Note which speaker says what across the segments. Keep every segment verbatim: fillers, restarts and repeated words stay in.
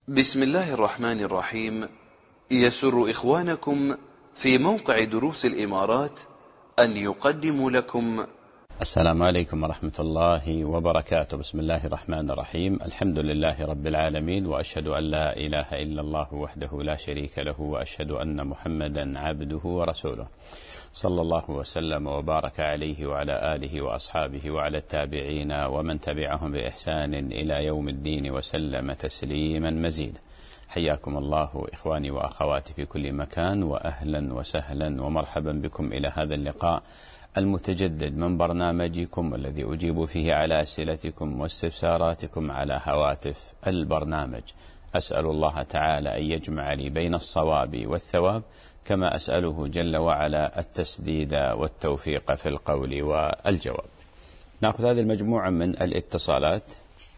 Speaker 1: بسم الله الرحمن الرحيم. يسر إخوانكم في موقع دروس الإمارات أن يقدموا لكم
Speaker 2: السلام عليكم ورحمة الله وبركاته. بسم الله الرحمن الرحيم. الحمد لله رب العالمين، وأشهد أن لا إله إلا الله وحده لا شريك له، وأشهد أن محمدا عبده ورسوله، صلى الله وسلم وبارك عليه وعلى آله وأصحابه وعلى التابعين ومن تبعهم بإحسان إلى يوم الدين وسلم تسليما مزيدا. حياكم الله إخواني وأخواتي في كل مكان، وأهلا وسهلا ومرحبا بكم إلى هذا اللقاء المتجدد من برنامجكم الذي أجيب فيه على أسئلتكم واستفساراتكم على هواتف البرنامج. أسأل الله تعالى أن يجمع لي بين الصواب والثواب، كما أسأله جل وعلا التسديد والتوفيق في القول والجواب. نأخذ هذه المجموعة من الاتصالات.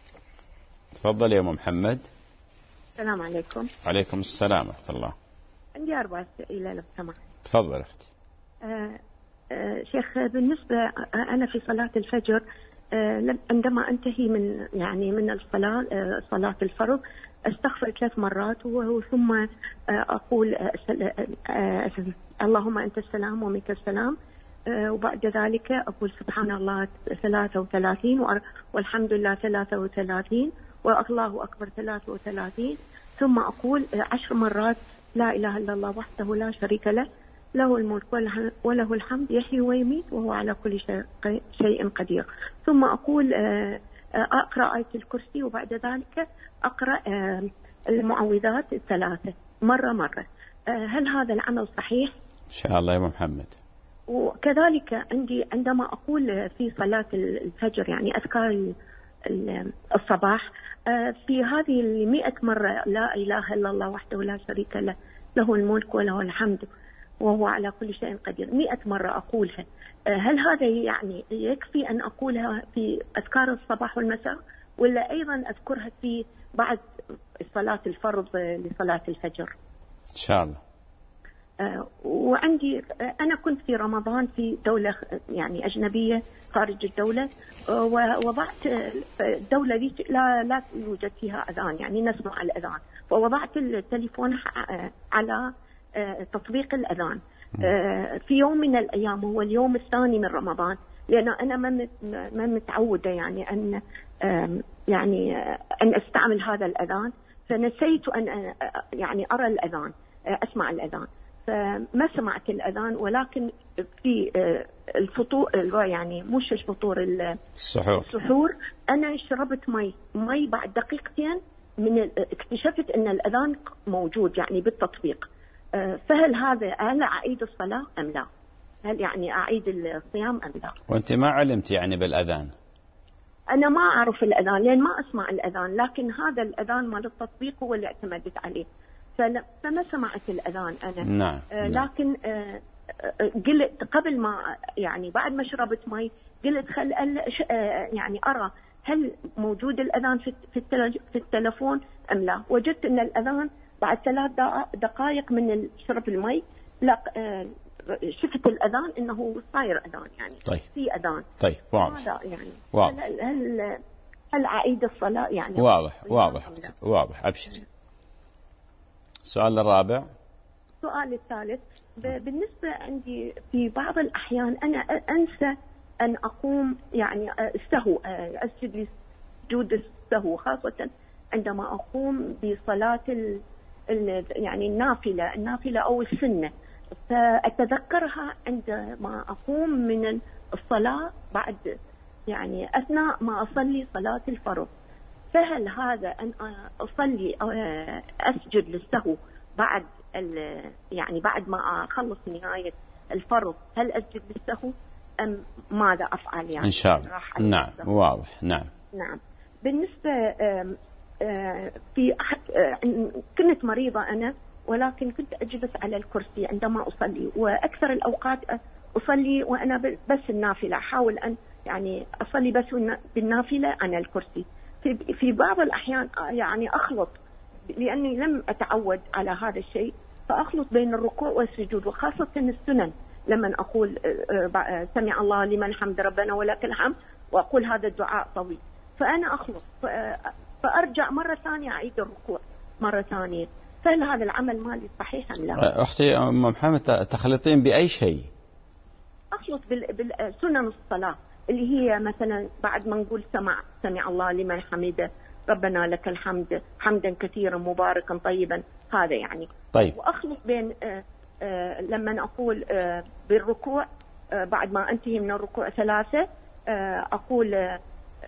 Speaker 2: تفضل يا أم محمد.
Speaker 3: السلام عليكم.
Speaker 2: عليكم السلام ورحمة الله.
Speaker 3: عندي أربع أسئلة لو سمحت.
Speaker 2: تفضل أختي.
Speaker 3: آه آه شيخ، بالنسبة أنا في صلاة الفجر آه عندما أنتهي من يعني من الصلاة آه صلاة الفرض أستغفر ثلاث مرات وثم آه أقول آه آه اللهم أنت السلام ومنك السلام، آه وبعد ذلك أقول سبحان الله ثلاثة وثلاثين والحمد لله ثلاثة وثلاثين والله أكبر ثلاثة وثلاثين، ثم أقول عشر مرات لا إله إلا الله وحده لا شريك له، له الملك وله الحمد يحيي ويميت وهو على كل شيء قدير. ثم أقول أقرأ آية الكرسي، وبعد ذلك أقرأ المعوذات الثلاثة مرة مرة. هل هذا العمل صحيح؟
Speaker 2: إن شاء الله يا محمد.
Speaker 3: وكذلك عندي عندما أقول في صلاة الفجر يعني أذكار الصباح في هذه المئة مرة لا إله إلا الله وحده لا شريك له، له الملك وله الحمد وهو على كل شيء قدير، مئة مرة أقولها. هل هذا يعني يكفي أن أقولها في أذكار الصباح والمساء، ولا أيضا أذكرها في بعد صلاة الفرض لصلاة الفجر؟
Speaker 2: إن شاء الله.
Speaker 3: وعندي أنا كنت في رمضان في دولة يعني أجنبية خارج الدولة، ووضعت الدولة دي لا لا يوجد فيها أذان، يعني نسمع الأذان، فوضعت التليفون على تطبيق الأذان في يوم من الأيام، هو اليوم الثاني من رمضان، لأن أنا ما متعودة يعني أن يعني أن أستعمل هذا الأذان، فنسيت أن يعني أرى الأذان أسمع الأذان، فما سمعت الأذان. ولكن في الفطور يعني مش الفطور
Speaker 2: السحور
Speaker 3: السحور أنا شربت مي مي بعد دقيقتين من اكتشفت أن الأذان موجود يعني بالتطبيق. فهل هذا هل أعيد الصلاة أم لا؟ هل يعني أعيد الصيام أم لا؟
Speaker 2: وأنت ما علمت يعني بالأذان؟
Speaker 3: أنا ما أعرف الأذان لأن ما أسمع الأذان، لكن هذا الأذان مال التطبيق هو اللي اعتمدت عليه، فما سمعت الأذان أنا.
Speaker 2: نعم.
Speaker 3: آه لكن آه قلت قبل ما يعني بعد ما شربت مي قلت خل آه يعني أرى هل موجود الأذان في في التلفون أم لا. وجدت أن الأذان بعد ثلاث دقائق من شرب المي لا آه شفت الأذان إنه صاير أذان يعني.
Speaker 2: طيب.
Speaker 3: في أذان.
Speaker 2: طيب واضح.
Speaker 3: يعني
Speaker 2: واضح.
Speaker 3: هل هل, هل أعيد الصلاة يعني؟
Speaker 2: واضح واضح واضح. أبشر. السؤال الرابع.
Speaker 3: السؤال الثالث، بالنسبة عندي في بعض الأحيان أنا أنسى أن أقوم يعني السهو، أسجد لسجود السهو، خاصة عندما أقوم بصلاة ال يعني النافلة النافلة أو السنة، فأتذكرها عندما أقوم من الصلاة بعد يعني أثناء ما أصلي صلاة الفرض. فهل هذا أن أصلي أسجد للسهو بعد يعني بعد ما أخلص نهاية الفرض، هل أسجد للسهو أم ماذا أفعل يعني؟
Speaker 2: إن شاء الله. نعم واضح. نعم.
Speaker 3: نعم. بالنسبة في كنت مريضة أنا، ولكن كنت أجلس على الكرسي عندما أصلي، وأكثر الأوقات أصلي وأنا بس النافلة، أحاول أن يعني أصلي بس بالنافلة على الكرسي. في في بعض الأحيان يعني أخلط، لأني لم أتعود على هذا الشيء، فأخلط بين الركوع والسجود، وخاصة السنن لما أقول سمع الله لمن حمد ربنا ولك الحمد، وأقول هذا الدعاء طويل، فأنا أخلط فأرجع مرة ثانية أعيد الركوع. مرة ثانية، فهل هذا العمل مالي صحيح أم لا؟
Speaker 2: أختي أم محمد تخلطين بأي شيء؟
Speaker 3: أخلط بالسنن الصلاة اللي هي مثلا بعد ما نقول سمع سمع الله لمن حمده ربنا لك الحمد حمدا كثيرا مباركا طيبا، هذا يعني.
Speaker 2: طيب.
Speaker 3: وأخلط بين آآ آآ لما أقول بالركوع بعد ما أنتهي من الركوع ثلاثة أقول آآ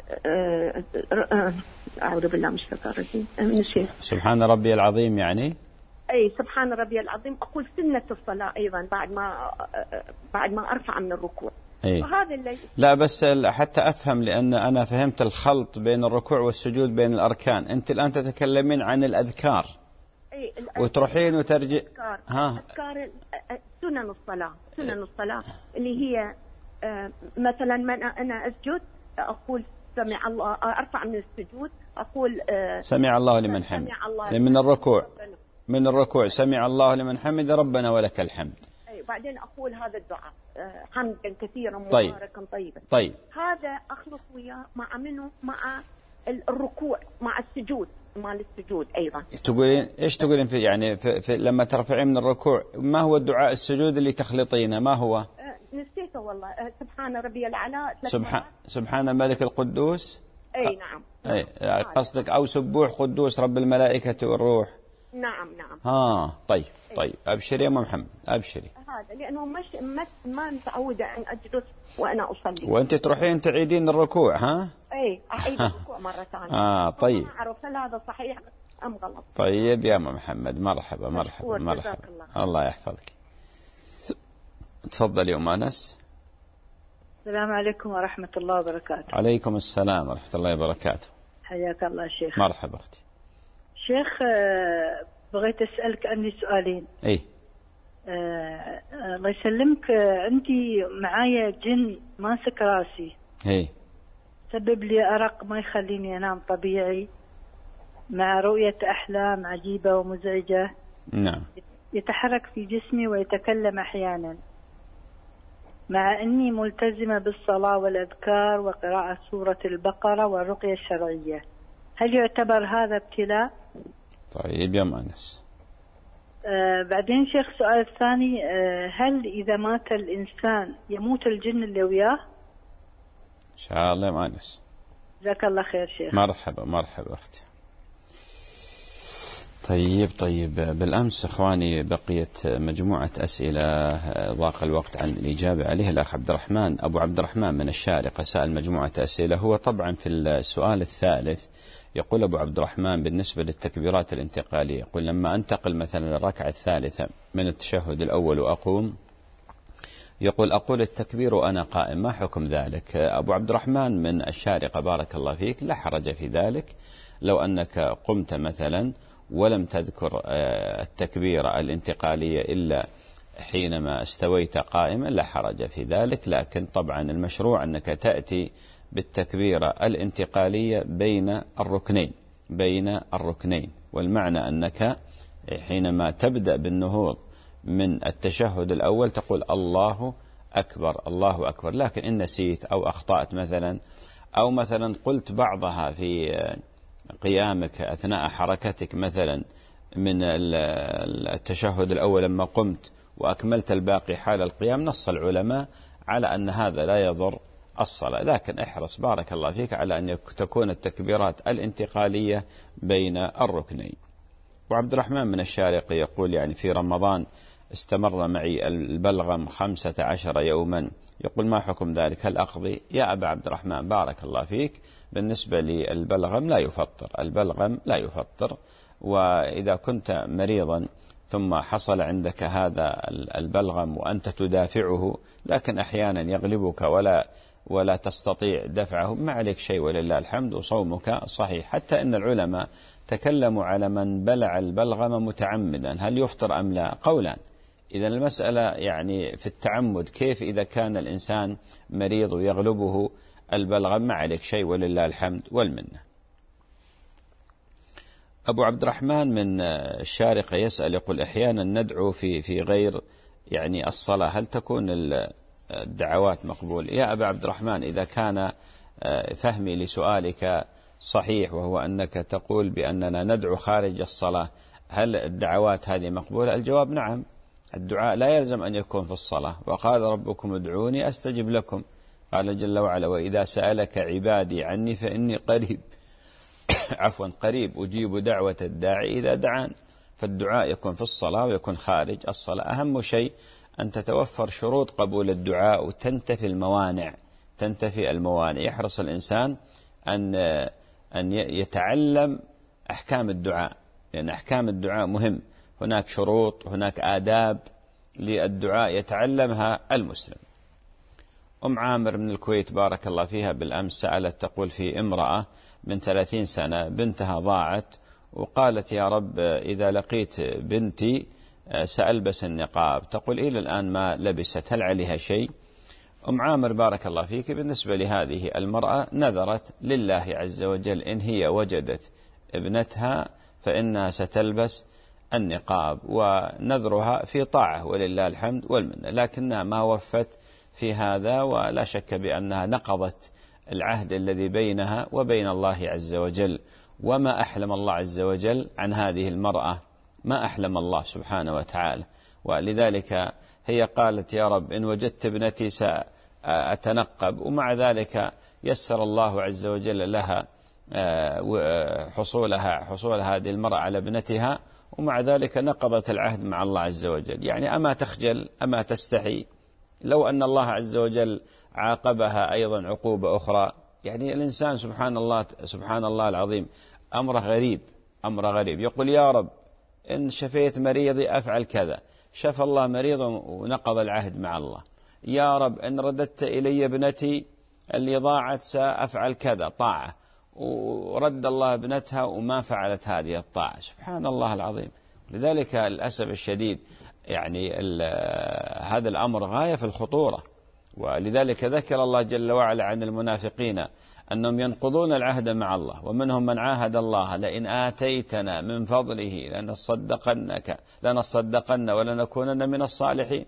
Speaker 3: آآ أعوذ بالله من الشيطان الرجيم نسيت.
Speaker 2: سبحان ربي العظيم يعني.
Speaker 3: أي سبحان ربي العظيم. أقول سنة الصلاة أيضا بعد ما بعد ما أرفع من الركوع.
Speaker 2: أي.
Speaker 3: وهذا اللي
Speaker 2: لا بس حتى أفهم، لأن أنا فهمت الخلط بين الركوع والسجود بين الأركان. أنت الآن تتكلمين عن الأذكار.
Speaker 3: أي
Speaker 2: وتروحين وترجع.
Speaker 3: أذكار.
Speaker 2: ها.
Speaker 3: أذكار سنن الصلاة سنن الصلاة اللي هي مثلا من أنا أسجد أقول سمع الله، أرفع من السجود أقول
Speaker 2: سمع الله لمن حمد. من الركوع من الركوع سمع الله لمن حمد ربنا ولك الحمد.
Speaker 3: أي بعدين أقول هذا الدعاء حمدا كثيرا مباركا طيبا.
Speaker 2: طيب.
Speaker 3: هذا أخلص وياه مع منه مع الركوع مع السجود مع السجود أيضا.
Speaker 2: تقولين إيش تقولين في يعني في في لما ترفعين من الركوع ما هو الدعاء السجود اللي تخلطينه ما هو؟
Speaker 3: أه نسيته والله. أه سبحان ربي الأعلى.
Speaker 2: سبحان سبحان الملك القدوس.
Speaker 3: أي نعم.
Speaker 2: أي قصدك أو سبوح قدوس رب الملائكة والروح.
Speaker 3: نعم نعم.
Speaker 2: ها طيب طيب أبشري يا أم محمد أبشري.
Speaker 3: هذا لأنه مش ما ما متعودة أن أجلس وأنا أصلي.
Speaker 2: وأنت تروحين تعيدين الركوع ها؟
Speaker 3: أي أعيد الركوع مرة ثانية.
Speaker 2: آه طيب.
Speaker 3: ما أعرف هل هذا صحيح أم غلط.
Speaker 2: طيب يا أم محمد مرحبا مرحبا مرحبا. الله. الله يحفظك. تفضل يا أم أنس.
Speaker 4: السلام عليكم ورحمة الله وبركاته.
Speaker 2: عليكم السلام ورحمة الله وبركاته.
Speaker 4: حياك الله شيخ.
Speaker 2: مرحبا أختي.
Speaker 4: شيخ بغيت أسألك عني سؤالين.
Speaker 2: إيه.
Speaker 4: آه الله يسلمك، عندي معايا جن ماسك راسي.
Speaker 2: إيه.
Speaker 4: سبب لي أرق ما يخليني أنام طبيعي، مع رؤية أحلام عجيبة ومزعجة.
Speaker 2: نعم.
Speaker 4: يتحرك في جسمي ويتكلم أحيانا، مع أني ملتزمة بالصلاة والأذكار وقراءة سورة البقرة والرقية الشرعية. هل يعتبر هذا ابتلاء؟
Speaker 2: طيب يا مؤنس.
Speaker 4: آه بعدين شيخ سؤال ثاني، آه هل إذا مات الإنسان يموت الجن اللي وياه؟
Speaker 2: إن شاء الله يا مؤنس.
Speaker 4: جزاك الله خير شيخ.
Speaker 2: مرحبا مرحبا أختي. طيب طيب بالأمس إخواني بقيت مجموعة أسئلة ضاق الوقت عن الإجابة عليها. الأخ عبد الرحمن أبو عبد الرحمن من الشارقة سأل مجموعة أسئلة. هو طبعا في السؤال الثالث يقول أبو عبد الرحمن بالنسبة للتكبيرات الانتقالية، يقول لما أنتقل مثلا الركعة الثالثة من التشهد الأول وأقوم، يقول أقول التكبير وأنا قائم، ما حكم ذلك؟ أبو عبد الرحمن من الشارقة بارك الله فيك، لا حرج في ذلك. لو أنك قمت مثلا ولم تذكر التكبيرة الانتقالية إلا حينما استويت قائما لا حرج في ذلك، لكن طبعا المشروع أنك تأتي بالتكبيرة الانتقالية بين الركنين بين الركنين والمعنى أنك حينما تبدأ بالنهوض من التشهد الأول تقول الله أكبر الله أكبر، لكن إن نسيت أو أخطأت مثلا أو مثلا قلت بعضها في قيامك أثناء حركتك مثلا من التشهد الأول لما قمت وأكملت الباقي حال القيام، نص العلماء على أن هذا لا يضر الصلاة، لكن احرص بارك الله فيك على أن تكون التكبيرات الانتقالية بين الركنين. وعبد الرحمن من الشارقة يقول يعني في رمضان استمر معي البلغم خمسة عشر يوما، يقول ما حكم ذلك؟ هل أقضي؟ يا أبا عبد الرحمن بارك الله فيك، بالنسبة للبلغم لا يفطر، البلغم لا يفطر، وإذا كنت مريضا ثم حصل عندك هذا البلغم وأنت تدافعه لكن أحيانا يغلبك ولا ولا تستطيع دفعه، ما عليك شيء ولله الحمد وصومك صحيح. حتى أن العلماء تكلموا على من بلع البلغم متعمدا هل يفطر أم لا؟ قولان. إذا المسألة يعني في التعمد، كيف إذا كان الإنسان مريض ويغلبه البلغم؟ ما عليك شيء ولله الحمد والمنة. أبو عبد الرحمن من الشارقة يسأل يقول أحيانا ندعو في في غير يعني الصلاة، هل تكون الدعوات مقبول؟ يا أبا عبد الرحمن إذا كان فهمي لسؤالك صحيح، وهو أنك تقول بأننا ندعو خارج الصلاة، هل الدعوات هذه مقبولة؟ الجواب نعم، الدعاء لا يلزم أن يكون في الصلاة، وقال ربكم ادعوني أستجب لكم، قال جل وعلا وإذا سألك عبادي عني فإني قريب عفوا قريب أجيب دعوة الداعي إذا دعان. فالدعاء يكون في الصلاة ويكون خارج الصلاة. أهم شيء أن تتوفر شروط قبول الدعاء وتنتفي الموانع، تنتفي الموانع. يحرص الإنسان أن أن يتعلم أحكام الدعاء، لأن أحكام الدعاء مهم، هناك شروط، هناك آداب للدعاء يتعلمها المسلم. أم عامر من الكويت بارك الله فيها بالأمس سألت تقول في امرأة من ثلاثين سنة بنتها ضاعت، وقالت يا رب إذا لقيت بنتي سألبس النقاب، تقول إلى الآن ما لبست، هل عليها شيء؟ أم عامر بارك الله فيك، بالنسبة لهذه المرأة نذرت لله عز وجل إن هي وجدت ابنتها فإنها ستلبس النقاب، ونذرها في طاعة ولله الحمد والمنة، لكنها ما وفت في هذا، ولا شك بأنها نقضت العهد الذي بينها وبين الله عز وجل. وما أحلم الله عز وجل عن هذه المرأة، ما أحلم الله سبحانه وتعالى، ولذلك هي قالت يا رب إن وجدت ابنتي سأتنقب، ومع ذلك يسر الله عز وجل لها حصولها حصول هذه المرأة على ابنتها، ومع ذلك نقضت العهد مع الله عز وجل. يعني أما تخجل، أما تستحي؟ لو أن الله عز وجل عاقبها أيضا عقوبة أخرى، يعني الإنسان سبحان الله سبحان الله العظيم أمر غريب، أمر غريب. يقول يا رب إن شفيت مريضي أفعل كذا، شفى الله مريضا ونقض العهد مع الله. يا رب إن رددت إلي ابنتي اللي ضاعت سأفعل كذا طاعة، ورد الله ابنتها وما فعلت هذه الطاعة. سبحان الله العظيم. لذلك للأسف الشديد يعني هذا الأمر غاية في الخطورة، ولذلك ذكر الله جل وعلا عن المنافقين أنهم ينقضون العهد مع الله، ومنهم من عاهد الله لئن آتيتنا من فضله لنصدقنك لنصدقن ولنكونن من الصالحين.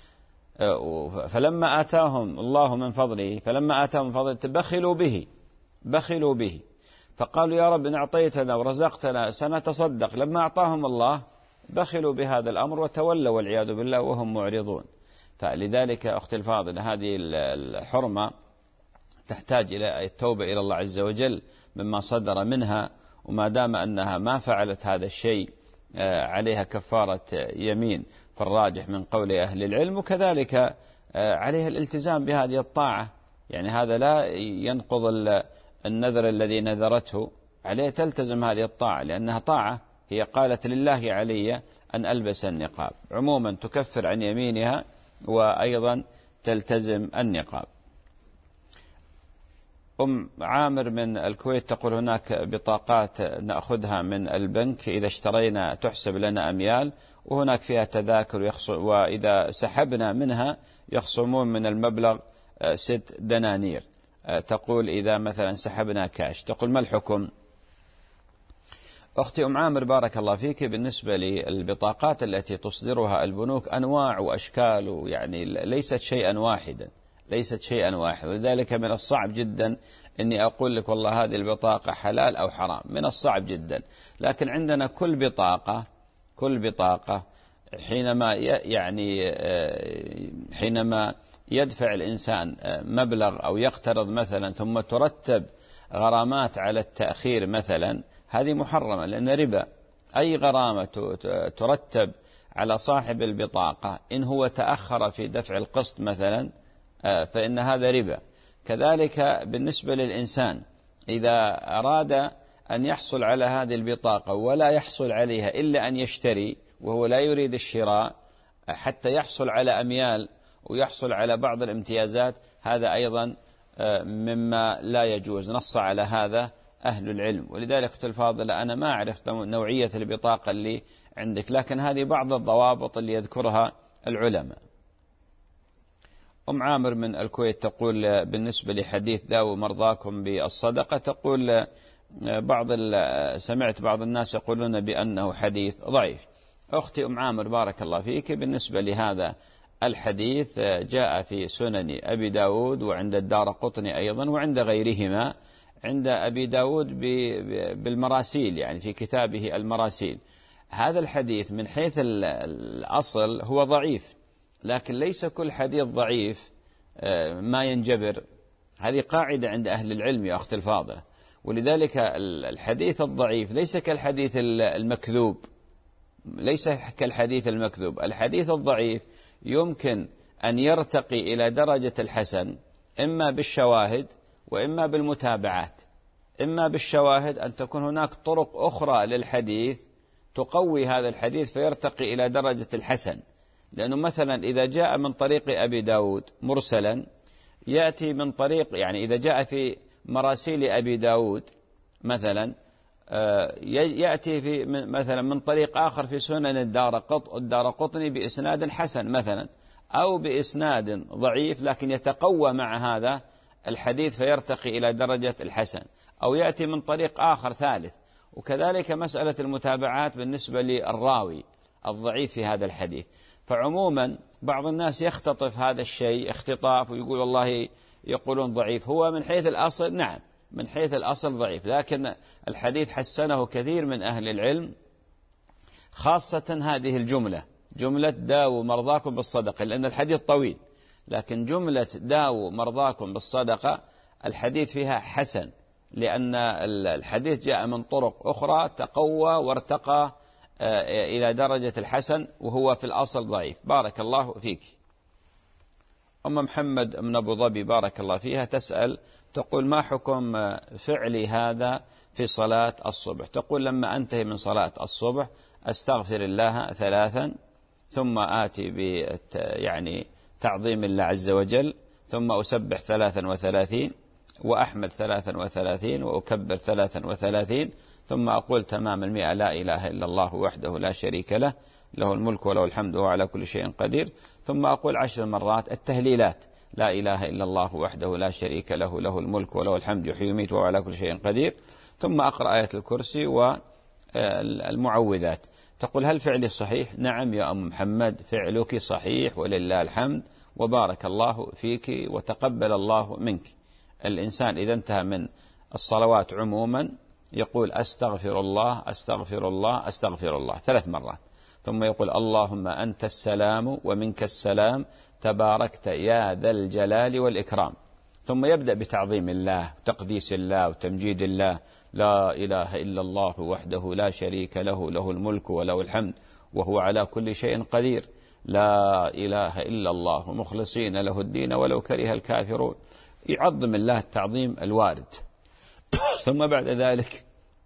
Speaker 2: فلما آتاهم الله من فضله فلما آتاهم من فضله بخلوا به بخلوا به فقالوا يا رب إن أعطيتنا ورزقتنا سنتصدق. لما أعطاهم الله بخلوا بهذا الأمر وتولوا والعياذ بالله وهم معرضون. فلذلك أختي الفاضلة هذه الحرمة تحتاج إلى التوبة إلى الله عز وجل مما صدر منها، وما دام أنها ما فعلت هذا الشيء عليها كفارة يمين في الراجح من قول أهل العلم، وكذلك عليها الالتزام بهذه الطاعة. يعني هذا لا ينقض النذر الذي نذرته، عليه تلتزم هذه الطاعة لأنها طاعة. هي قالت لله علي أن ألبس النقاب، عموما تكفر عن يمينها وأيضا تلتزم النقاب. أم عامر من الكويت تقول هناك بطاقات نأخذها من البنك إذا اشترينا تحسب لنا أميال، وهناك فيها تذاكر، وإذا سحبنا منها يخصمون من المبلغ ست دنانير. تقول إذا مثلا سحبنا كاش، تقول ما الحكم؟ أختي أم عامر بارك الله فيك، بالنسبة للبطاقات التي تصدرها البنوك أنواع وأشكال، يعني ليست شيئا واحدا ليست شيئا واحدا ولذلك من الصعب جدا أني أقول لك والله هذه البطاقة حلال أو حرام، من الصعب جدا. لكن عندنا كل بطاقة كل بطاقة حينما يعني حينما يدفع الإنسان مبلغ أو يقترض مثلا ثم ترتب غرامات على التأخير مثلا، هذه محرمة لأن ربا. أي غرامة ترتب على صاحب البطاقة إن هو تأخر في دفع القسط مثلا فإن هذا ربا. كذلك بالنسبة للإنسان إذا أراد أن يحصل على هذه البطاقة ولا يحصل عليها إلا أن يشتري وهو لا يريد الشراء حتى يحصل على أميال ويحصل على بعض الامتيازات، هذا أيضا مما لا يجوز. نص على هذا أهل العلم. ولذلك أختي الفاضلة أنا ما أعرف نوعية البطاقة اللي عندك، لكن هذه بعض الضوابط اللي يذكرها العلماء. أم عامر من الكويت تقول بالنسبة لحديث داووا مرضاكم بالصدقة، تقول بعض سمعت بعض الناس يقولون بأنه حديث ضعيف. أختي أم عامر بارك الله فيك، بالنسبة لهذا الحديث جاء في سنن أبي داود وعند الدارقطني أيضا وعند غيرهما عند أبي داود بالمراسيل، يعني في كتابه المراسيل. هذا الحديث من حيث الأصل هو ضعيف، لكن ليس كل حديث ضعيف ما ينجبر. هذه قاعدة عند أهل العلم يا أختي الفاضلة. ولذلك الحديث الضعيف ليس كالحديث المكذوب، ليس كالحديث المكذوب. الحديث الضعيف يمكن أن يرتقي إلى درجة الحسن إما بالشواهد وإما بالمتابعات. إما بالشواهد أن تكون هناك طرق أخرى للحديث تقوي هذا الحديث فيرتقي إلى درجة الحسن. لأنه مثلا إذا جاء من طريق أبي داود مرسلا يأتي من طريق، يعني إذا جاء في مراسيل أبي داود مثلا يأتي في مثلا من طريق آخر في سنن الدار قطني بإسناد حسن مثلا، أو بإسناد ضعيف لكن يتقوى مع هذا الحديث فيرتقي إلى درجة الحسن، أو يأتي من طريق آخر ثالث. وكذلك مسألة المتابعات بالنسبة للراوي الضعيف في هذا الحديث. فعموما بعض الناس يختطف هذا الشيء اختطاف ويقول والله يقولون ضعيف. هو من حيث الأصل نعم، من حيث الأصل ضعيف، لكن الحديث حسنه كثير من أهل العلم، خاصة هذه الجملة، جملة داووا مرضاكم بالصدقة، لأن الحديث طويل، لكن جملة داووا مرضاكم بالصدقة الحديث فيها حسن، لأن الحديث جاء من طرق أخرى تقوى وارتقى إلى درجة الحسن، وهو في الأصل ضعيف. بارك الله فيك. أم محمد من أبو ظبي بارك الله فيها تسأل، تقول ما حكم فعل هذا في صلاة الصبح؟ تقول لما أنتهي من صلاة الصبح أستغفر الله ثلاثا، ثم آتي ب يعني تعظيم الله عز وجل، ثم أسبح ثلاثا وثلاثين، وأحمد ثلاثا وثلاثين، وأكبر ثلاثا وثلاثين، ثم أقول تمام المئة لا إله إلا الله وحده لا شريك له، له الملك وله الحمد وهو على كل شيء قدير، ثم أقول عشر مرات التهليلات لا إله إلا الله وحده لا شريك له، له الملك وله الحمد يحيي ويميت وهو على كل شيء قدير، ثم أقرأ آية الكرسي والمعوذات. تقول هل فعلي صحيح؟ نعم يا أم محمد فعلك صحيح ولله الحمد، وبارك الله فيك وتقبل الله منك. الإنسان إذا انتهى من الصلوات عموما يقول أستغفر الله أستغفر الله أستغفر الله ثلاث مرات، ثم يقول اللهم أنت السلام ومنك السلام تباركت يا ذا الجلال والإكرام، ثم يبدأ بتعظيم الله وتقديس الله وتمجيد الله، لا إله إلا الله وحده لا شريك له، له الملك وله الحمد وهو على كل شيء قدير، لا إله إلا الله مخلصين له الدين ولو كره الكافرون. يعظم الله التعظيم الوارد. ثم بعد ذلك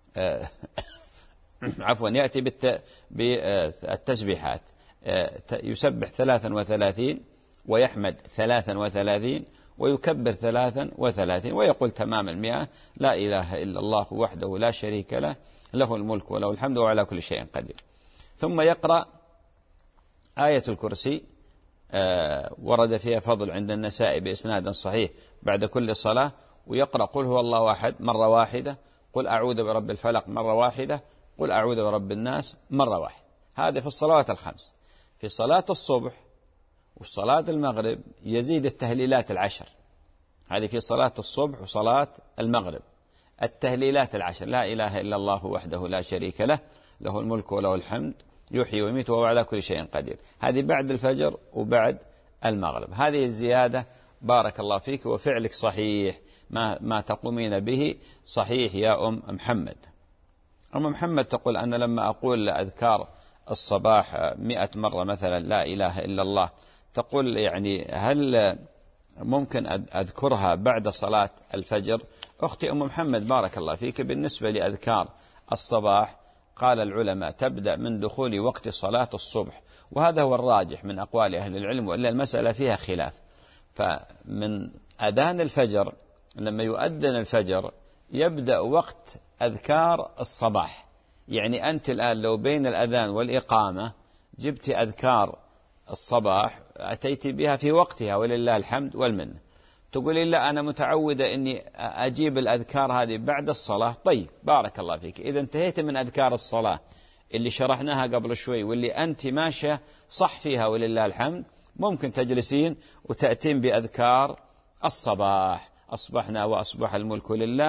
Speaker 2: عفوا يأتي بالتسبيحات، يسبح ثلاثا وثلاثين، ويحمد ثلاثا وثلاثين، ويكبر ثلاثا وثلاثين، ويقول تمام المئة لا إله إلا الله وحده لا شريك له، له الملك وله الحمد وعلى كل شيء قدير. ثم يقرأ آية الكرسي، ورد فيها فضل عند النسائي بإسناد صحيح بعد كل صلاة، ويقرأ قل هو الله أحد مرة واحدة، قل أعوذ برب الفلق مرة واحدة، قل أعوذ برب الناس مرة واحدة. هذا في الصلوات الخمس. في صلاة الصبح وصلاة المغرب يزيد التهليلات العشر. هذه في صلاة الصبح وصلاة المغرب التهليلات العشر، لا إله إلا الله وحده لا شريك له، له الملك وله الحمد يحيي ويميت وهو على كل شيء قدير. هذه بعد الفجر وبعد المغرب. هذه الزيادة بارك الله فيك، وفعلك صحيح، ما, ما تقومين به صحيح يا أم محمد. أم محمد تقول أنا لما أقول أذكار الصباح مئة مرة مثلا لا إله إلا الله، تقول يعني هل ممكن أذكرها بعد صلاة الفجر؟ أختي أم محمد بارك الله فيك، بالنسبة لأذكار الصباح قال العلماء تبدأ من دخول وقت صلاة الصبح، وهذا هو الراجح من أقوال أهل العلم، وإلا المسألة فيها خلاف. فمن أذان الفجر لما يؤذن الفجر يبدأ وقت أذكار الصباح. يعني أنت الآن لو بين الأذان والإقامة جبت أذكار الصباح أتيت بها في وقتها ولله الحمد والمنة، تقولي لا أنا متعودة أني أجيب الأذكار هذه بعد الصلاة، طيب بارك الله فيك. إذا انتهيت من أذكار الصلاة اللي شرحناها قبل شوي واللي أنت ماشية صح فيها ولله الحمد، ممكن تجلسين وتأتين بأذكار الصباح، أصبحنا وأصبح الملك لله،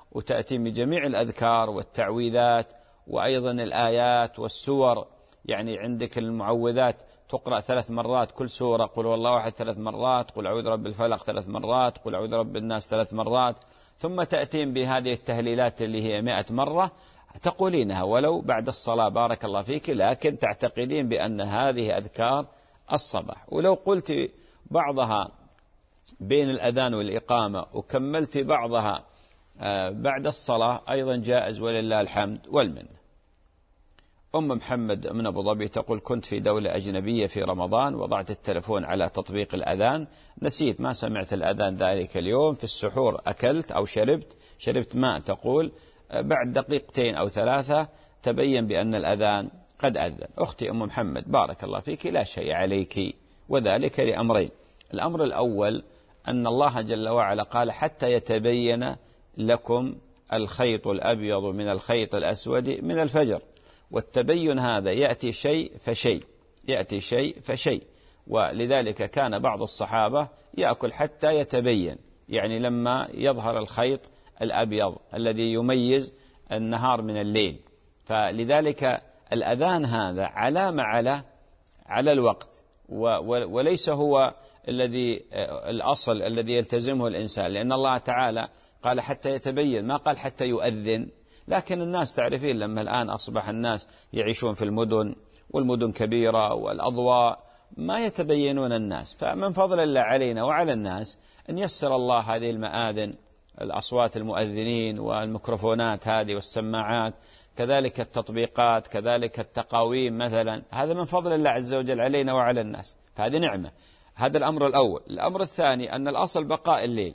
Speaker 2: وتأتين بجميع الأذكار والتعويذات وأيضا الآيات والسور. يعني عندك المعوذات تقرأ ثلاث مرات كل سورة، قل والله واحد ثلاث مرات، قل أعوذ برب الفلق ثلاث مرات، قل أعوذ برب الناس ثلاث مرات، ثم تأتين بهذه التهليلات اللي هي مئة مرة تقولينها ولو بعد الصلاة بارك الله فيك، لكن تعتقدين بأن هذه أذكار الصباح. ولو قلت بعضها بين الأذان والإقامة وكملت بعضها بعد الصلاة أيضا جائز ولله الحمد والمنة. أم محمد من أبو ظبي تقول كنت في دولة أجنبية في رمضان، وضعت التلفون على تطبيق الأذان، نسيت ما سمعت الأذان ذلك اليوم، في السحور أكلت أو شربت شربت ماء، تقول بعد دقيقتين أو ثلاثة تبين بأن الأذان قد أذن. أختي أم محمد بارك الله فيك لا شيء عليك، وذلك لأمرين. الأمر الأول أن الله جل وعلا قال حتى يتبين لكم الخيط الأبيض من الخيط الأسود من الفجر، والتبين هذا يأتي شيء فشيء يأتي شيء فشيء ولذلك كان بعض الصحابة يأكل حتى يتبين، يعني لما يظهر الخيط الأبيض الذي يميز النهار من الليل. فلذلك الأذان هذا علامة على على الوقت، وليس هو الذي الأصل الذي يلتزمه الإنسان، لأن الله تعالى قال حتى يتبين، ما قال حتى يؤذن. لكن الناس تعرفين لما الآن أصبح الناس يعيشون في المدن والمدن كبيرة والأضواء ما يتبينون الناس، فمن فضل الله علينا وعلى الناس أن يسر الله هذه المآذن، الأصوات المؤذنين والميكروفونات هذه والسماعات، كذلك التطبيقات، كذلك التقاويم مثلا، هذا من فضل الله عز وجل علينا وعلى الناس، فهذه نعمة. هذا الأمر الأول. الأمر الثاني أن الأصل بقاء الليل،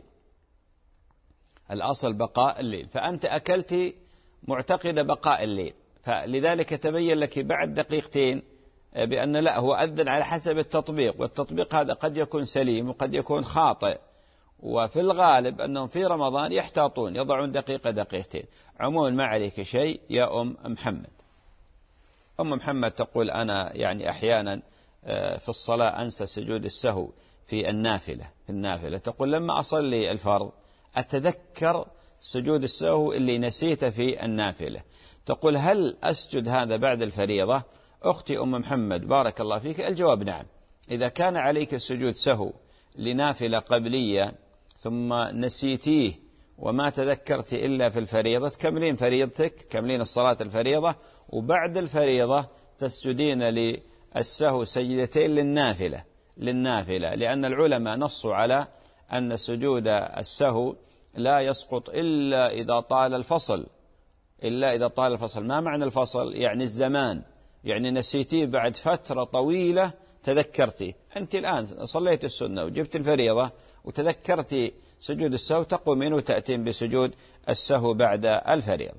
Speaker 2: الأصل بقاء الليل، فأنت أكلت معتقد بقاء الليل، فلذلك تبين لك بعد دقيقتين بأن لا هو أذن على حسب التطبيق، والتطبيق هذا قد يكون سليم وقد يكون خاطئ، وفي الغالب أنهم في رمضان يحتاطون يضعون دقيقة دقيقتين. عموما ما عليك شيء يا أم محمد. أم محمد تقول أنا يعني أحيانا في الصلاة أنسى سجود السهو في النافلة في النافلة تقول لما أصلي الفرض أتذكر سجود السهو اللي نسيته في النافلة، تقول هل أسجد هذا بعد الفريضة؟ أختي أم محمد بارك الله فيك، الجواب نعم. إذا كان عليك سجود سهو لنافلة قبلية ثم نسيتيه وما تذكرت إلا في الفريضة، تكملين فريضتك، كملين الصلاة الفريضة، وبعد الفريضة تسجدين للسهو سجدتين للنافلة للنافلة لأن العلماء نصوا على أن سجود السهو لا يسقط إلا إذا طال الفصل إلا إذا طال الفصل. ما معنى الفصل؟ يعني الزمان، يعني نسيتيه بعد فترة طويلة تذكرتي. أنت الآن صليت السنة وجبت الفريضة وتذكرتي سجود السهو، تقومين وتأتين بسجود السهو بعد الفريضة.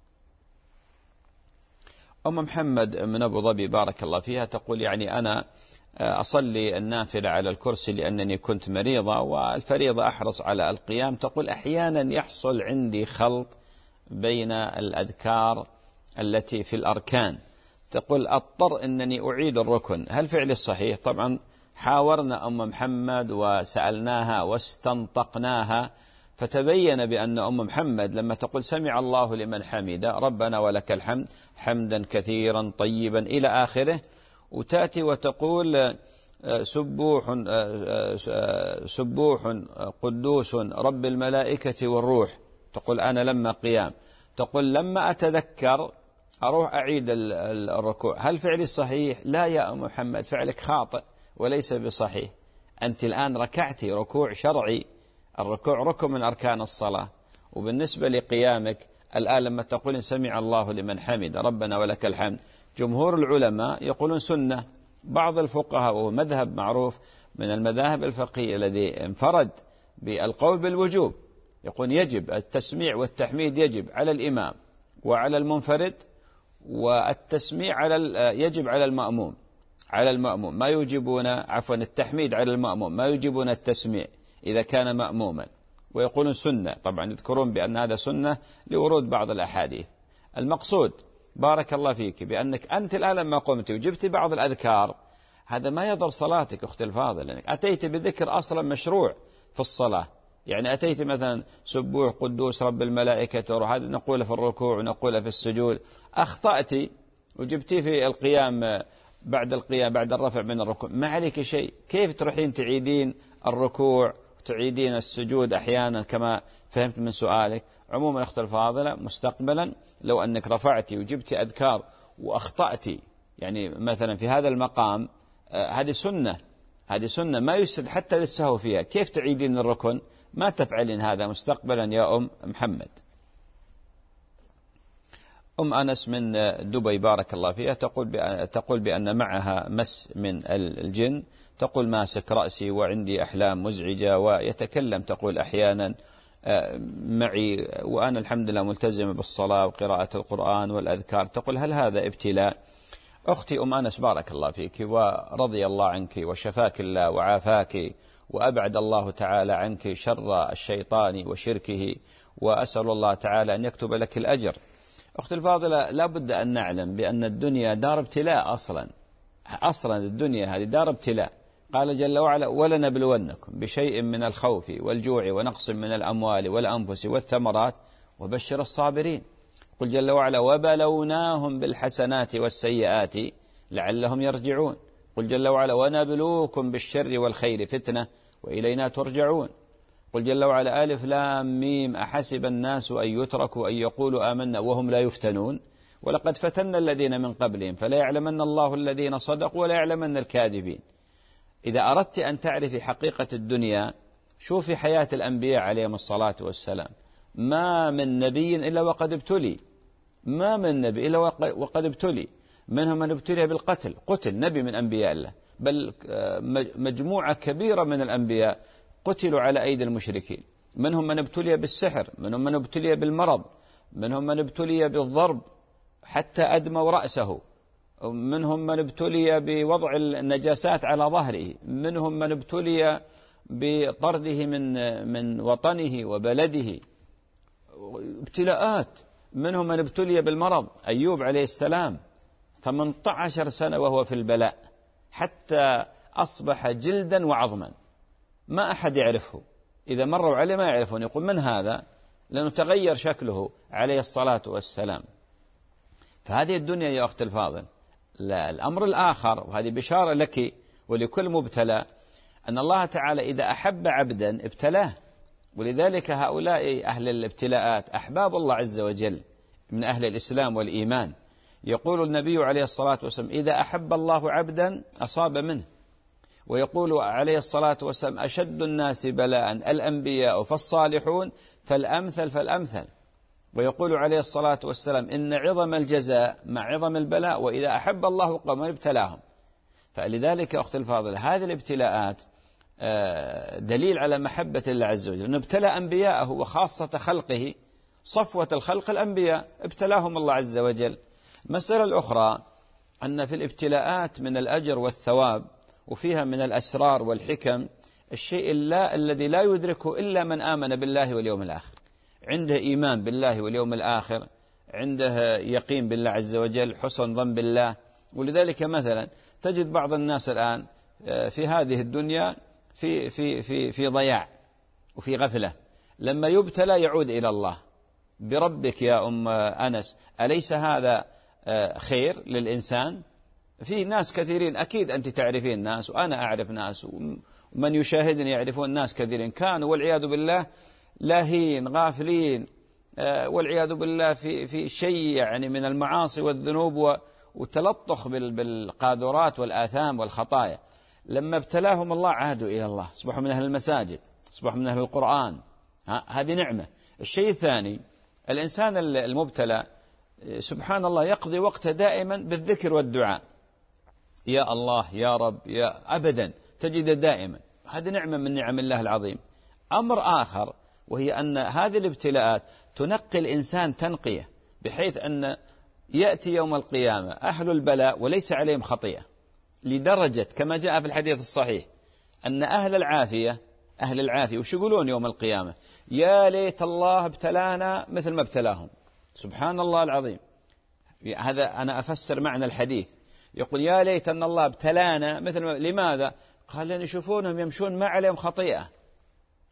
Speaker 2: أم محمد من أبو ظبي بارك الله فيها تقول يعني أنا أصلي النافلة على الكرسي لأنني كنت مريضة، والفريضة أحرص على القيام. تقول أحيانا يحصل عندي خلط بين الأذكار التي في الأركان، تقول أضطر أنني أعيد الركن، هل فعلي الصحيح؟ طبعا حاورنا أم محمد وسألناها واستنطقناها، فتبين بأن أم محمد لما تقول سمع الله لمن حمده ربنا ولك الحمد حمدا كثيرا طيبا إلى آخره، وتأتي وتقول سبوح سبوح قدوس رب الملائكة والروح، تقول أنا لما قيام، تقول لما أتذكر أروح أعيد الركوع، هل فعلي صحيح؟ لا يا أم محمد، فعلك خاطئ وليس بصحيح. أنت الآن ركعتي ركوع شرعي، الركوع ركن من أركان الصلاة، وبالنسبة لقيامك الآن لما تقول سمع الله لمن حمد ربنا ولك الحمد، جمهور العلماء يقولون سنة. بعض الفقهاء وهو مذهب معروف من المذاهب الفقهية الذي انفرد بالقول بالوجوب، يقول يجب التسميع والتحميد يجب على الإمام وعلى المنفرد، والتسميع على يجب على المأموم على المأموم ما يجبون عفوا التحميد على المأموم ما يجبون التسميع إذا كان مأموما، ويقولون سنة. طبعا يذكرون بأن هذا سنة لورود بعض الأحاديث. المقصود بارك الله فيك بأنك أنت الآن لما قمت وجبت بعض الأذكار، هذا ما يضر صلاتك أختي الفاضل، لأنك أتيت بذكر أصلا مشروع في الصلاة، يعني أتيت مثلا سبوح قدوس رب الملائكة وهذا نقوله في الركوع ونقوله في السجود، أخطأت وجبتي في القيام بعد القيام بعد الرفع من الركوع ما عليك شيء، كيف تروحين تعيدين الركوع وتعيدين السجود أحيانا كما فهمت من سؤالك؟ عموما أخت الفاضلة مستقبلا لو أنك رفعتي وجبتي أذكار وأخطأتي يعني مثلا في هذا المقام آه هذه سنة، هذه سنة ما يسد حتى للسهو فيها، كيف تعيدين الركن؟ ما تفعلين هذا مستقبلا يا أم محمد. أم أنس من دبي بارك الله فيها تقول بأن, تقول بأن معها مس من الجن، تقول ماسك رأسي وعندي أحلام مزعجة ويتكلم تقول أحيانا معي وأنا الحمد لله ملتزمة بالصلاة وقراءة القرآن والأذكار، تقول هل هذا ابتلاء؟ أختي أم أنس بارك الله فيك ورضي الله عنك وشفاك الله وعافاك وأبعد الله تعالى عنك شر الشيطان وشركه، وأسأل الله تعالى أن يكتب لك الأجر. أختي الفاضلة لا بد أن نعلم بأن الدنيا دار ابتلاء، أصلا أصلا الدنيا هذه دار ابتلاء. قال جل وعلا ولنبلونكم بشيء من الخوف والجوع ونقص من الأموال والأنفس والثمرات وبشر الصابرين. قل جل وعلا وبلوناهم بالحسنات والسيئات لعلهم يرجعون. قل جل وعلا ونبلوكم بالشر والخير فتنة وإلينا ترجعون. قل جل وعلا ألف لام ميم أحسب الناس أن يتركوا أن يقولوا آمنا وهم لا يفتنون ولقد فتنا الذين من قبلهم فلا يعلمن الله الذين صدقوا ولا يعلمن الكاذبين. إذا أردت أن تعرفي حقيقة الدنيا شوفي حياة الأنبياء عليهم الصلاة والسلام، ما من نبي إلا وقد ابتلي، ما من نبي إلا وقد ابتلي، منهم من ابتلي بالقتل، قتل نبي من أنبياء الله، بل مجموعة كبيرة من الأنبياء قتلوا على أيدي المشركين، منهم من ابتلي بالسحر، منهم من ابتلي بالمرض، منهم من ابتلي بالضرب حتى أدموا رأسه، منهم من ابتلي بوضع النجاسات على ظهره، منهم من ابتلي بطرده من من وطنه وبلده، ابتلاءات، منهم من ابتلي بالمرض، أيوب عليه السلام ثمانية عشر سنة وهو في البلاء حتى أصبح جلدا وعظما ما أحد يعرفه، إذا مروا عليه ما يعرفون، يقول من هذا؟ لأنه تغير شكله عليه الصلاة والسلام. فهذه الدنيا يا أخت الفاضل. لا الأمر الآخر، وهذه بشارة لك ولكل مبتلى، أن الله تعالى إذا أحب عبدا ابتلاه، ولذلك هؤلاء أهل الابتلاءات أحباب الله عز وجل من أهل الإسلام والإيمان. يقول النبي عليه الصلاة والسلام إذا أحب الله عبدا أصاب منه، ويقول عليه الصلاة والسلام أشد الناس بلاء الأنبياء فالصالحون فالأمثل فالأمثل، ويقول عليه الصلاة والسلام إن عظم الجزاء مع عظم البلاء وإذا أحب الله قوما ابتلاهم. فلذلك أخت الفاضل هذه الابتلاءات دليل على محبة الله عز وجل، أنه ابتلى أنبياءه وخاصة خلقه، صفوة الخلق الأنبياء ابتلاهم الله عز وجل. مسألة الأخرى أن في الابتلاءات من الأجر والثواب وفيها من الأسرار والحكم الشيء لا الذي لا يدركه إلا من آمن بالله واليوم الآخر، عنده إيمان بالله واليوم الآخر، عنده يقين بالله عز وجل، حسن ظن بالله. ولذلك مثلا تجد بعض الناس الآن في هذه الدنيا في في في في ضياع وفي غفلة، لما يبتلى يعود إلى الله. بربك يا أم أنس أليس هذا خير للإنسان؟ في ناس كثيرين أكيد أنت تعرفين ناس وأنا أعرف ناس ومن يشاهدني يعرفون ناس كثيرين كانوا والعياذ بالله لاهين غافلين والعياذ بالله في في شيء يعني من المعاصي والذنوب وتلطخ بالقاذورات والآثام والخطايا. لما ابتلاهم الله عادوا إلى الله، أصبحوا من أهل المساجد، أصبحوا من أهل القرآن. هذه نعمة. الشيء الثاني الإنسان المبتلى سبحان الله يقضي وقته دائما بالذكر والدعاء، يا الله يا رب يا أبدا تجد دائما، هذه نعمة من نعم الله العظيم. أمر آخر وهي أن هذه الابتلاءات تنقي الإنسان تنقية، بحيث أن يأتي يوم القيامة أهل البلاء وليس عليهم خطيئة، لدرجة كما جاء في الحديث الصحيح أن أهل العافية أهل العافية وش يقولون يوم القيامة؟ يا ليت الله ابتلانا مثل ما ابتلاهم. سبحان الله العظيم. هذا أنا أفسر معنى الحديث، يقول يا ليت أن الله ابتلانا مثل ما. لماذا؟ قال لأن يشوفونهم يمشون ما عليهم خطيئة،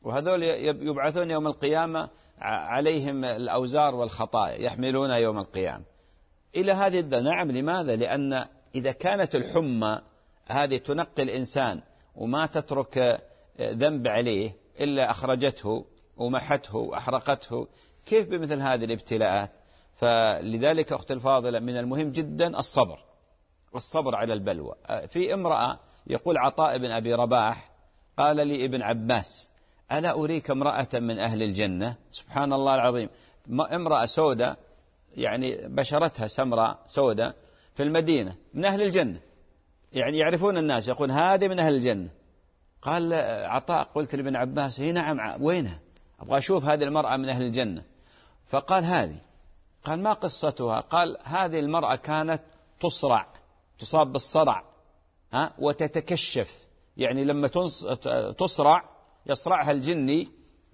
Speaker 2: وهذول يبعثون يوم القيامة عليهم الأوزار والخطايا، يحملون يوم القيامة إلى هذه الدرجة. نعم، لماذا؟ لأن إذا كانت الحمى هذه تنقي الإنسان وما تترك ذنب عليه إلا أخرجته ومحته وأحرقته، كيف بمثل هذه الابتلاءات؟ فلذلك أخت الفاضلة من المهم جدا الصبر، والصبر على البلوى. في امرأة، يقول عطاء بن أبي رباح قال لي ابن عباس: ألا أريك امرأة من أهل الجنة؟ سبحان الله العظيم، امرأة سوداء يعني بشرتها سمراء سوداء في المدينة من أهل الجنة، يعني يعرفون الناس يقول هذه من أهل الجنة. قال عطاء: قلت لابن عباس: هي نعم، وينها؟ أبغى أشوف هذه المرأة من أهل الجنة. فقال: هذه. قال: ما قصتها؟ قال: هذه المرأة كانت تصرع، تصاب بالصرع، ها، وتتكشف، يعني لما تصرع يصرعها الجني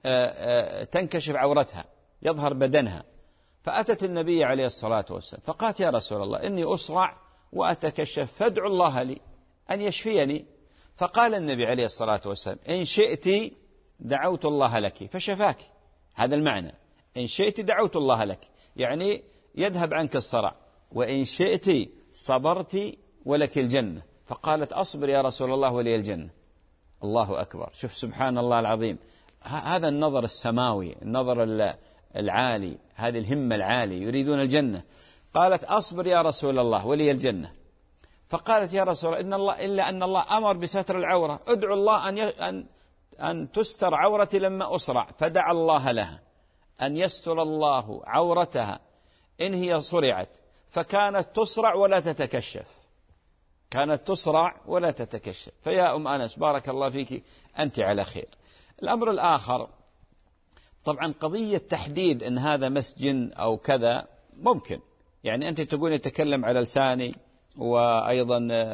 Speaker 2: تنكشف عورتها، يظهر بدنها. فأتت النبي عليه الصلاة والسلام فقالت: يا رسول الله، إني أصرع وأتكشف، فادعو الله لي أن يشفيني. فقال النبي عليه الصلاة والسلام: إن شئت دعوت الله لك فشفاك. هذا المعنى، إن شئت دعوت الله لك، يعني يذهب عنك الصرع، وإن شئت صبرت ولك الجنة. فقالت: أصبر يا رسول الله ولي الجنة. الله أكبر، شوف سبحان الله العظيم، هذا النظر السماوي، النظر العالي، هذه الهمة العالية، يريدون الجنة. قالت: أصبر يا رسول الله ولي الجنة. فقالت: يا رسول الله، إن الله إلا أن الله أمر بستر العورة، ادعو الله أن أن أن تستر عورتي لما أصرع. فدعا الله لها أن يستر الله عورتها إن هي صرعت، فكانت تصرع ولا تتكشف، كانت تصرع ولا تتكشف. فيا أم أنس بارك الله فيك، أنت على خير. الأمر الآخر، طبعا قضية تحديد أن هذا مس جن أو كذا ممكن، يعني أنت تقول يتكلم على لساني، وأيضا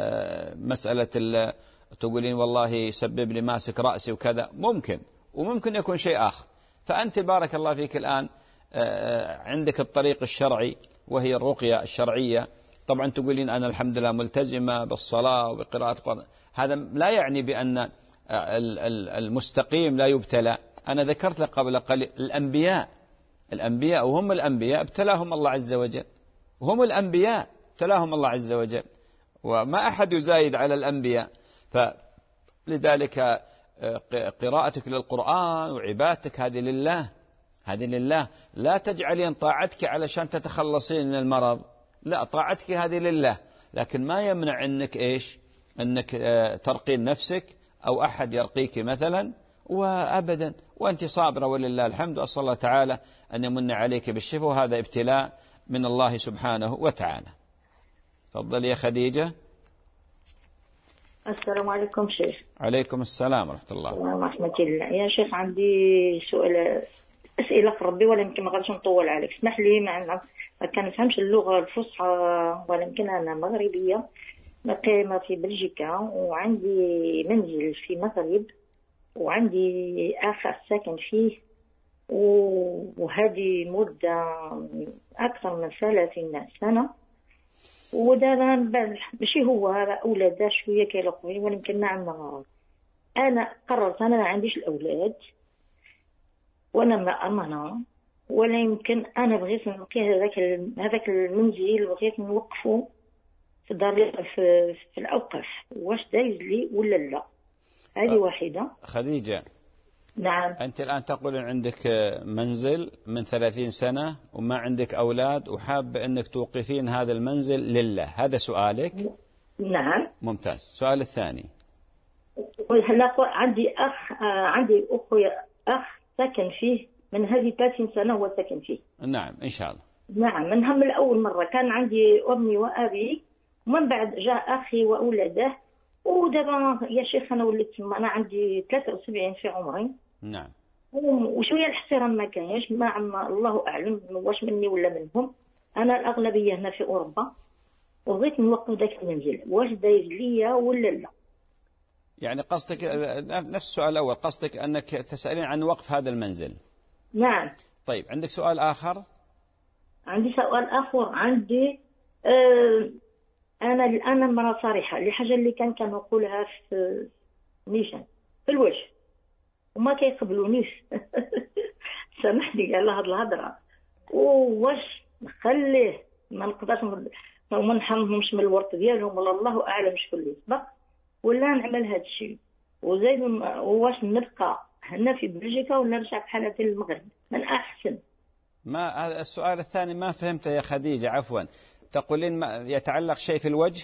Speaker 2: مسألة تقولين والله يسبب لي ماسك رأسي وكذا، ممكن، وممكن يكون شيء آخر. فأنت بارك الله فيك الآن عندك الطريق الشرعي وهي الرقية الشرعية. طبعا تقولين أنا الحمد لله ملتزمة بالصلاة وبقراءة القرآن، هذا لا يعني بأن المستقيم لا يبتلى. أنا ذكرت لك قبل قليل الأنبياء، الأنبياء وهم الأنبياء ابتلاهم الله عز وجل، وهم الأنبياء ابتلاهم الله عز وجل، وما أحد يزايد على الأنبياء. فلذلك قراءتك للقرآن وعبادتك هذه لله، هذه لله. لا تجعلين طاعتك علشان تتخلصين من المرض، لا، طاعتك هذه لله، لكن ما يمنع أنك إيش، أنك ترقين نفسك أو أحد يرقيك مثلا، وأبدا وأنت صابرة ولله الحمد. أسأل الله تعالى أن يمن عليك بالشفاء، وهذا ابتلاء من الله سبحانه وتعالى. تفضل يا خديجة.
Speaker 5: السلام عليكم شيخ.
Speaker 2: عليكم السلام ورحمة الله
Speaker 5: ورحمة الله. يا شيخ عندي سؤال، أسئلة في ربي، ولا يمكن ما غاديش نطول عليك، اسمح لي. ما ما كنفهمش اللغة الفصحى، ولا يمكن أنا مغربية مقيمة في بلجيكا، وعندي منزل في المغرب، وعندي أخ ساكن فيه، وهذه مدة أكثر من ثلاثين سنة. ودابا ماشي هو أولاد شوية كيلقوني، ولكن نعم أنا قررت أنا ما عنديش الأولاد، وأنا ما أمنة، ولا يمكن أنا بغيت نلقي هذاك هذاك المنزل، بغيت نوقفه في دار في, في الأوقاف، واش دايز لي ولا لا؟ هذه واحدة.
Speaker 2: خديجة،
Speaker 5: نعم.
Speaker 2: أنت الآن تقول عندك منزل من ثلاثين سنة وما عندك أولاد، وحاب أنك توقفين هذا المنزل لله، هذا سؤالك؟
Speaker 5: نعم.
Speaker 2: ممتاز. السؤال الثاني.
Speaker 5: هلا عندي أخ، عندي أخوي أخ ساكن فيه من هذه ثلاثين سنة، هو ساكن فيه.
Speaker 2: نعم إن شاء الله.
Speaker 5: نعم، من هم الأول مرة كان عندي أمي وأبي، ومن بعد جاء أخي وأولاده، ودابا يا شيخ أنا وليت أنا عندي ثلاثة وسبعين في عمري.
Speaker 2: نعم.
Speaker 5: وشوية الاحترام ما كانش، ما الله أعلم واش مني ولا منهم. أنا الأغلبية هنا في أوروبا، وبغيت نوقف ذاك المنزل، واش داير ليا ولا لا؟
Speaker 2: يعني قصدك نفس السؤال الأول، قصدك أنك تسألين عن وقف هذا المنزل؟
Speaker 5: نعم.
Speaker 2: طيب عندك سؤال آخر؟
Speaker 5: عندي سؤال آخر، عندي آه أنا الآن مرة صريحة، لحاجة اللي كان كنقولها في نيشان في الوجه، وما كيقبلونيش. سامحني قال لها هاد الهضره، واش نخليه ما نقدرش وما نحرمهمش من الورث ديالهم، ولا الله اعلم شكون اللي سبق، ولا نعمل هاد الشيء وزيد، واش نبقى هنا في بلجيكا ولا نرجع بحالتي للمغرب من احسن؟
Speaker 2: ما هذا السؤال الثاني ما فهمته يا خديجة، عفوا. تقولين ما يتعلق شيء في الوجه؟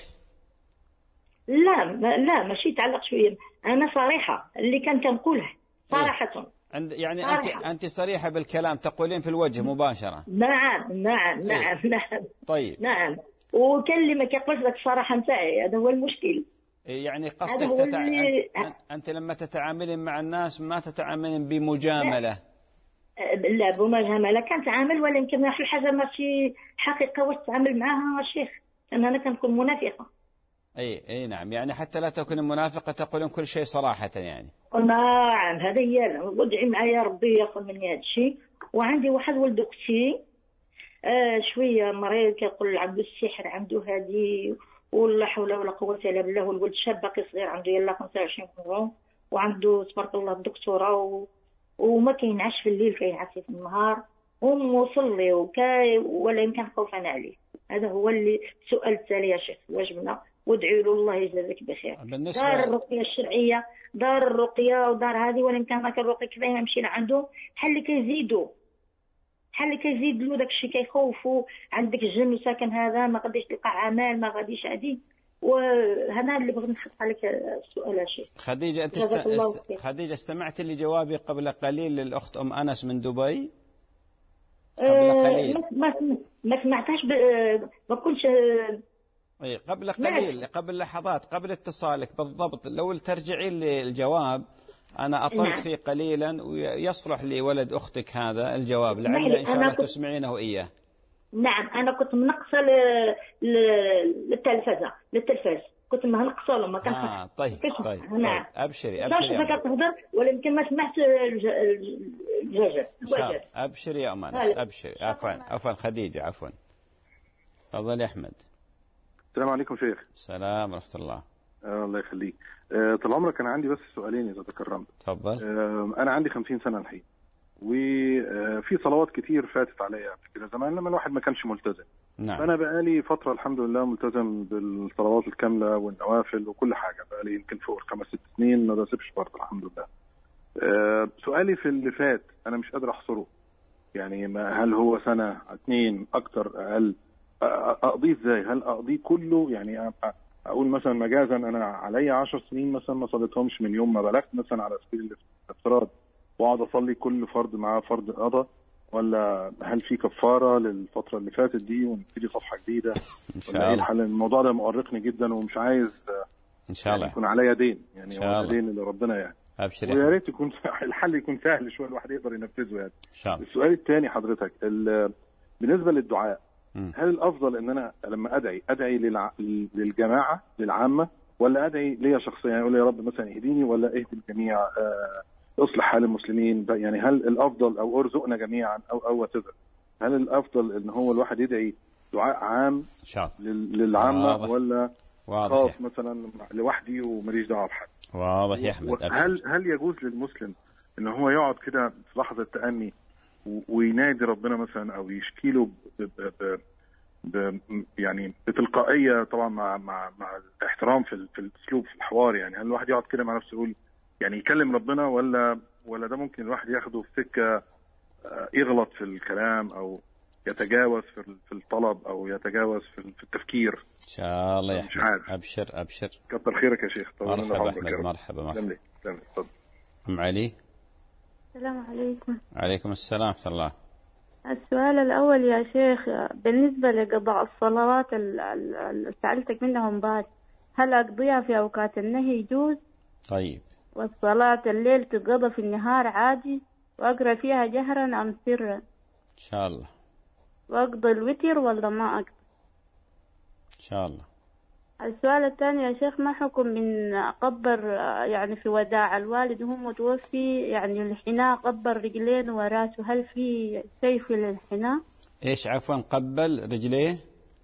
Speaker 5: لا ما لا ماشي يتعلق شويه، انا صريحه اللي كان كنقوله صراحه.
Speaker 2: إيه؟ عند يعني
Speaker 5: صراحة.
Speaker 2: انت انت صريحه بالكلام، تقولين في الوجه مباشره.
Speaker 5: نعم نعم نعم
Speaker 2: إيه؟
Speaker 5: نعم
Speaker 2: طيب
Speaker 5: نعم، وكان اللي ما كيقبلش داك الصراحه نتاعي، هذا هو المشكل.
Speaker 2: إيه يعني
Speaker 5: هذا
Speaker 2: قصدك
Speaker 5: هو
Speaker 2: تتع...
Speaker 5: اللي-
Speaker 2: أنت... انت لما تتعاملين مع الناس ما تتعاملين بمجامله؟
Speaker 5: لا بمجامله كنتعامل، ولكن في الحاجه ماشي حقيقه واش تتعامل معاها يا شيخ، لان انا كنكون منافقه.
Speaker 2: اي اي نعم، يعني حتى لا تكون منافقه تقولين كل شيء صراحه يعني.
Speaker 5: نعم هذا هي، وادعي معايا ربي ياخذ مني هذا الشيء. وعندي واحد ولد اختي آه شويه مريض، كيقول عنده السحر، عنده هذه، ولا حول ولا قوه الا بالله. والولد شاب باقي صغير، عنده يلا خمسة وعشرين سنه، وعنده تبارك الله الدكتوره، و... وما كينعش في الليل، كيعسي في النهار، ومصلي وكاي، ولا يمكن خوفا عليه. هذا هو اللي السؤال التالي يا شيخ، واجبنا وادعوا له الله يجازيك بخير.
Speaker 2: بالنسبة
Speaker 5: دار الرقيه الشرعيه، دار الرقيه ودار هذه، ولا كان ذاك الرقي كذا مشينا عنده بحال اللي كيزيدوا، بحال اللي كيزيد له داك الشيء، كيخوفوا عندك الجن وساكن هذا ما غاديش تلقى عمل، ما غاديش هذه. وهذا اللي بغيت نحط عليك السؤال يا شيخ.
Speaker 2: خديجة أنت است... است... خديجة استمعت لجوابي قبل قليل للأخت أم أنس من دبي قبل قليل؟
Speaker 5: أه ما ما سمعتهاش ب... ما كنتش
Speaker 2: اي قبل قليل، قبل لحظات، قبل اتصالك بالضبط. لو ترجعين للجواب أنا أطلت نعم. فيه قليلا، ويصلح لي ولد أختك هذا الجواب، لعل إن شاء الله كنت... تسمعينه إياه.
Speaker 5: نعم أنا كنت منقصة ل... ل... للتلفزة للتلفاز كنت ما نقصه له، ما كان
Speaker 2: آه طيب طيب,
Speaker 5: نعم.
Speaker 2: طيب أبشري أبشري
Speaker 5: ما كتهضر، ولا يمكن ما سمعت الجوجل.
Speaker 2: أبشري يا أم أنس، أبشري. عفوا عفوا خديجة، عفوا. تفضل يا أحمد.
Speaker 6: السلام عليكم شيخ.
Speaker 2: السلام ورحمة الله.
Speaker 6: آه الله يخليك. آه طال عمرك أنا عندي بس سؤالين إذا تكرمت.
Speaker 2: تفضل.
Speaker 6: آه أنا عندي خمسين سنة الحين، وفي صلوات كتير فاتت عليا كده زمان لما الواحد ما كانش ملتزم.
Speaker 2: نعم.
Speaker 6: أنا بقالي فترة الحمد لله ملتزم بالصلوات الكاملة والنوافل وكل حاجة، بقالي يمكن فوق خمس ست سنين ما بسيبش برضه الحمد لله. آه سؤالي في اللي فات أنا مش قادر أحصره، يعني ما هل هو سنة اتنين أكتر أقل، أقضيه إزاي؟ هل أقضيه كله؟ يعني أقول مثلا مجازا أنا علي عشر سنين مثلا ما صليتهمش من يوم ما بلغت مثلا على سبيل الافتراض، وأقعد أصلي كل فرض معاه فرض قضاء، ولا هل في كفارة للفترة اللي فاتت دي ونبتدي صفحة جديدة؟
Speaker 2: إن شاء الله.
Speaker 6: الحل الموضوع ده مؤرقني جدا ومش عايز
Speaker 2: إن شاء الله
Speaker 6: يعني يكون عليا دين، يعني هو دين اللي ربنا يعني.
Speaker 2: أبشر.
Speaker 6: ويا ريت يكون الحل يكون سهل شوية الواحد يقدر ينفذه يعني.
Speaker 2: إن شاء الله.
Speaker 6: السؤال الثاني حضرتك بالنسبة للدعاء، هل الأفضل إن أنا لما أدعي أدعي للع... للجماعة للعامة، ولا أدعي ليا شخصيا؟ يعني أقول يا رب مثلا اهديني ولا اهدي الجميع، آه اصلح حال المسلمين، يعني هل الأفضل أو ارزقنا جميعا أو أو تذر، هل الأفضل إن هو الواحد يدعي دعاء عام لل... للعامة واضح. ولا
Speaker 2: واضح.
Speaker 6: خاص مثلا لوحدي وماليش دعوة بحد؟
Speaker 2: واضح يا أحمد.
Speaker 6: هل هل يجوز للمسلم إن هو يقعد كده في لحظة تأني وينادي ربنا مثلا او يشكي له ب ب ب يعني بتلقائيه، طبعا مع مع مع الاحترام في في الاسلوب في الحوار، يعني هل الواحد يقعد كده مع نفسه يقول يعني يكلم ربنا، ولا ولا ده ممكن الواحد ياخده في سكه يغلط في الكلام او يتجاوز في في الطلب او يتجاوز في في التفكير؟
Speaker 2: ان شاء الله يا احمد. ابشر ابشر.
Speaker 6: كتر خيرك يا شيخ.
Speaker 2: مرحبا احمد. مرحبا مرحبا.
Speaker 6: تفضل.
Speaker 2: ام علي.
Speaker 3: السلام عليكم.
Speaker 2: عليكم السلام ورحمة الله.
Speaker 3: السؤال الأول يا شيخ بالنسبة لقضاء الصلوات اللي سألتك منهم بعد، هل أقضيها في أوقات النهي يجوز؟
Speaker 2: طيب.
Speaker 3: والصلاة الليل تقضى في النهار عادي، وأقرأ فيها جهرا أم سرا؟
Speaker 2: إن شاء الله.
Speaker 3: وأقضي الوتر ولا ما أقضي؟
Speaker 2: إن شاء الله.
Speaker 3: السؤال الثاني يا شيخ، ما حكم من قبر يعني في وداع الوالد وهو متوفي، يعني الحناء قبر رجلين وراسه، هل في شيء في الحناء؟
Speaker 2: ايش عفوا؟ قبل رجليه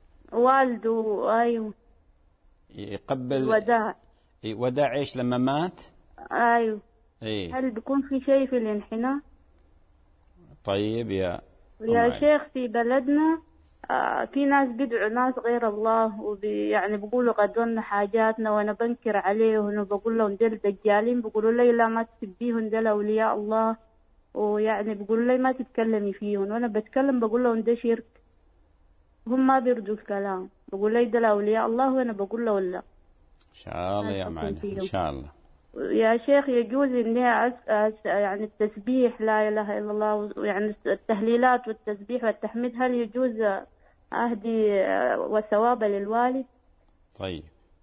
Speaker 3: والده. ايوه
Speaker 2: يقبل
Speaker 3: وداع.
Speaker 2: وداع ايش لما مات؟
Speaker 3: ايوه
Speaker 2: إيه؟
Speaker 7: هل بيكون في شيء في الانحناء؟
Speaker 2: طيب يا
Speaker 7: يا شيخ في بلدنا آه في ناس بيدعوا ناس غير الله، وبي يعني بيقولوا قدرنا حاجاتنا، وانا بنكر عليهم وبقول لهم دول دجالين، بيقولوا لي لا ما تسبيهم، دول اولياء الله، ويعني بيقولوا لي ما تتكلمي فيهم، وانا بتكلم بقول لهم ده شرك، هم ما بيرضوا الكلام، بقول لي دول اولياء الله وانا بقول له لا.
Speaker 2: إن شاء الله يا معلم إن شاء الله.
Speaker 7: يا شيخ يجوز إني أس... أس... يعني التسبيح لا إله إلا الله، يعني التهليلات والتسبيح والتحميد، هل يجوز أهدي وثواب للوالد؟
Speaker 2: طيب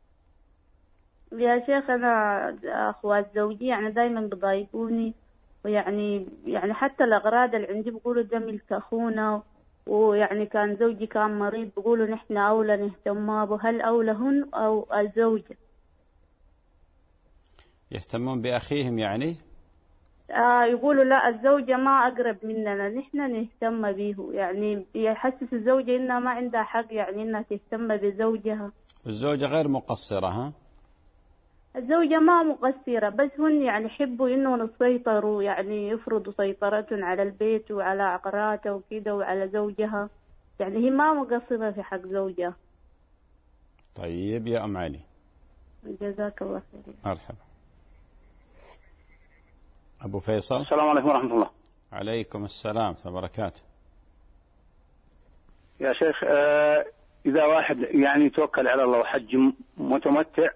Speaker 7: يا شيخ أنا أخوات زوجي يعني دايما بضايقوني، ويعني يعني حتى الأغراض اللي عندي بيقولوا ده ملك أخونا، ويعني كان زوجي كان مريض بيقولوا نحن أولى نهتم به، هل أولى هن أو الزوجة؟
Speaker 2: يهتمون بأخيهم يعني؟
Speaker 7: آه يقولوا لا الزوجة ما أقرب مننا، نحن نهتم به، يعني يحسس الزوجة إنها ما عندها حق يعني إنها تهتم بزوجها.
Speaker 2: الزوجة غير مقصرة ها؟
Speaker 7: الزوجة ما مقصرة، بس هن يعني يحبوا إنه يسيطروا، يعني يفرضوا سيطرتهم على البيت وعلى عقراته وكده وعلى زوجها، يعني هي ما مقصرة في حق زوجها.
Speaker 2: طيب يا أم علي
Speaker 7: جزاك الله خير.
Speaker 2: مرحبا. أبو فيصل.
Speaker 8: السلام عليكم ورحمة الله.
Speaker 2: عليكم السلام ورحمة الله وبركاته.
Speaker 8: يا شيخ آه إذا واحد يعني توكل على الله وحج متمتع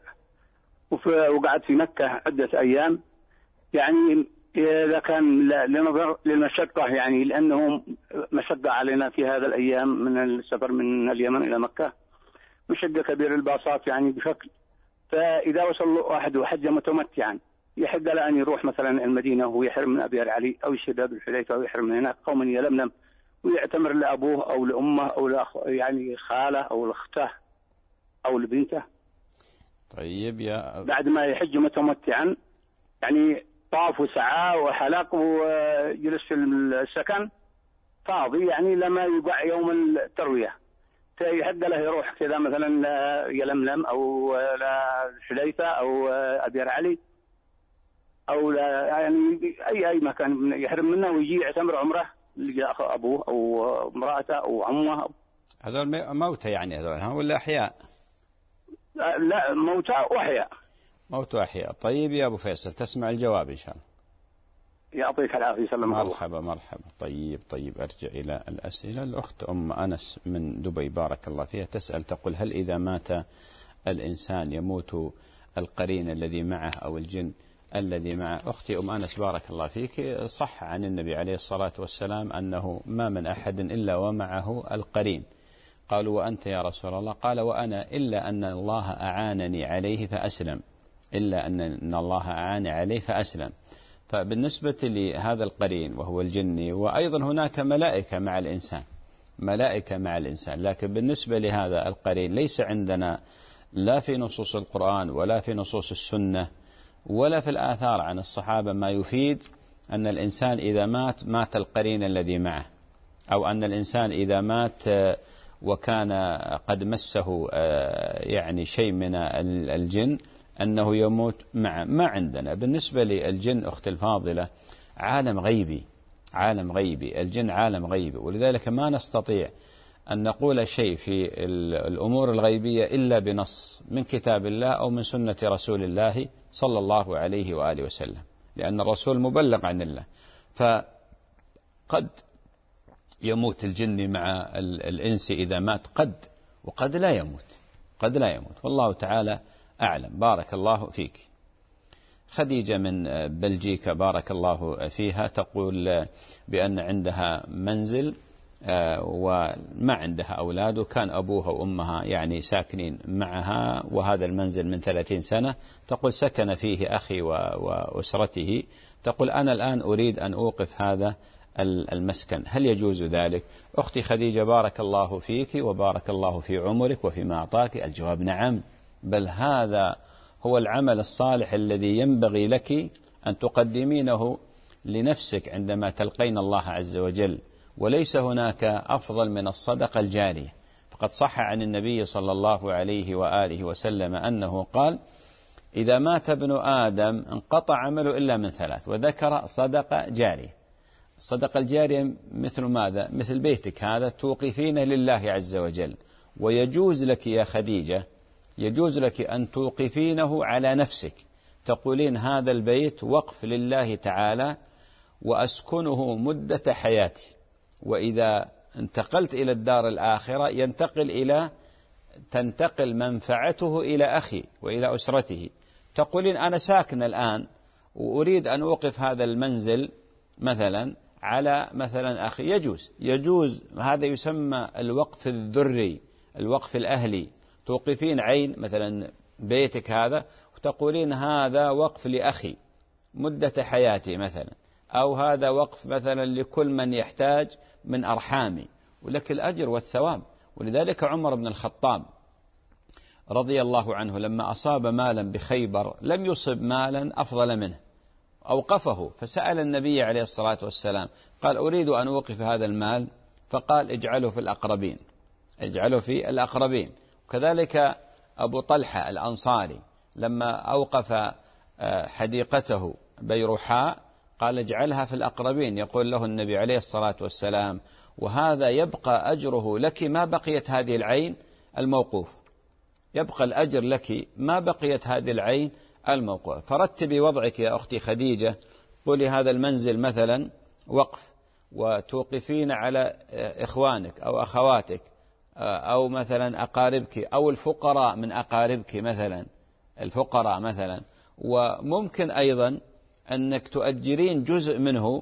Speaker 8: وقعد في مكة عدة أيام، يعني إذا كان لنظر للمشقة، يعني لأنه مشقة علينا في هذا الأيام من السفر من اليمن إلى مكة، مشقة كبيرة الباصات يعني بشكل، فإذا وصل واحد وحج متمتعا يحق له أن يروح مثلا المدينة ويحرم من أبيار علي أو الشباب الحليفة ويحرم من هناك قوم يلملم ويعتمر لأبوه أو لأمه أو لأخ يعني خاله أو لأخته أو لبنته.
Speaker 2: طيب يا
Speaker 8: بعد ما يحج متمتعا يعني طاف وسعى وحلق وجلس في السكن فاضي، يعني لما يقع يوم التروية فيحق له يروح كذا مثلا يلملم أو الحليفة أو أبيار علي أو لا يعني أي أي مكان يحرم منه ويجي يعتمر عمره اللي أخ أبوه أو امرأته أو عمه.
Speaker 2: هذول موتى يعني هذول ها ولا أحياء؟
Speaker 8: لا موتى وأحياء.
Speaker 2: موتى وأحياء. طيب يا أبو فيصل تسمع الجواب إن شاء الله.
Speaker 8: يعطيك العافية سلام الله.
Speaker 2: مرحبا مرحبا. طيب طيب أرجع إلى الأسئلة. الأخت أم أنس من دبي بارك الله فيها تسأل تقول هل إذا مات الإنسان يموت القرين الذي معه أو الجن الذي مع أختي أم أنس بارك الله فيك؟ صح عن النبي عليه الصلاة والسلام أنه ما من أحد إلا ومعه القرين. قالوا وأنت يا رسول الله؟ قال وأنا إلا أن الله أعانني عليه فأسلم، إلا أن الله أعانني عليه فأسلم. فبالنسبة لهذا القرين وهو الجني، وأيضا هناك ملائكة مع الإنسان، ملائكة مع الإنسان، لكن بالنسبة لهذا القرين ليس عندنا لا في نصوص القرآن ولا في نصوص السنة ولا في الآثار عن الصحابة ما يفيد أن الإنسان إذا مات مات القرين الذي معه، أو أن الإنسان إذا مات وكان قد مسه يعني شيء من الجن أنه يموت معه. ما عندنا. بالنسبة للجن أخت الفاضلة عالم غيبي، عالم غيبي، الجن عالم غيبي، ولذلك ما نستطيع أن نقول شيء في الأمور الغيبية إلا بنص من كتاب الله أو من سنة رسول الله صلى الله عليه وآله وسلم، لأن الرسول مبلغ عن الله. فقد يموت الجن مع الإنس إذا مات، قد وقد لا يموت، قد لا يموت، والله تعالى أعلم. بارك الله فيك. خديجة من بلجيكا بارك الله فيها تقول بأن عندها منزل وما عندها أولاد، وكان أبوها وأمها يعني ساكنين معها، وهذا المنزل من ثلاثين سنة. تقول سكن فيه أخي وأسرته. تقول أنا الآن أريد أن أوقف هذا المسكن، هل يجوز ذلك؟ أختي خديجة بارك الله فيك وبارك الله في عمرك وفيما أعطاك. الجواب نعم، بل هذا هو العمل الصالح الذي ينبغي لك أن تقدمينه لنفسك عندما تلقين الله عز وجل، وليس هناك أفضل من الصدقة الجارية. فقد صح عن النبي صلى الله عليه وآله وسلم أنه قال إذا مات ابن آدم انقطع عمله إلا من ثلاث، وذكر صدقة جارية. الصدقة الجارية مثل ماذا؟ مثل بيتك هذا توقفين لله عز وجل، ويجوز لك يا خديجة، يجوز لك أن توقفينه على نفسك، تقولين هذا البيت وقف لله تعالى وأسكنه مدة حياتي، وإذا انتقلت إلى الدار الآخرة ينتقل إلى تنتقل منفعته إلى أخي وإلى أسرته. تقولين أنا ساكن الآن وأريد أن أوقف هذا المنزل مثلا على مثلا أخي، يجوز يجوز هذا يسمى الوقف الذري، الوقف الأهلي. توقفين عين مثلا بيتك هذا وتقولين هذا وقف لأخي مدة حياتي مثلا، أو هذا وقف مثلا لكل من يحتاج من أرحامي، ولك الأجر والثواب. ولذلك عمر بن الخطاب رضي الله عنه لما أصاب مالا بخيبر لم يصب مالا أفضل منه، أوقفه، فسأل النبي عليه الصلاة والسلام قال أريد أن أوقف هذا المال، فقال اجعله في الأقربين، اجعله في الأقربين. وكذلك أبو طلحة الأنصاري لما أوقف حديقته بيرحاء قال اجعلها في الأقربين، يقول له النبي عليه الصلاة والسلام وهذا يبقى أجره لك ما بقيت هذه العين الموقوفة، يبقى الأجر لك ما بقيت هذه العين الموقوفة. فرتبي وضعك يا أختي خديجة، قولي هذا المنزل مثلا وقف، وتوقفين على إخوانك أو أخواتك أو مثلا أقاربك أو الفقراء من أقاربك مثلا، الفقراء مثلا. وممكن أيضا أنك تؤجرين جزء منه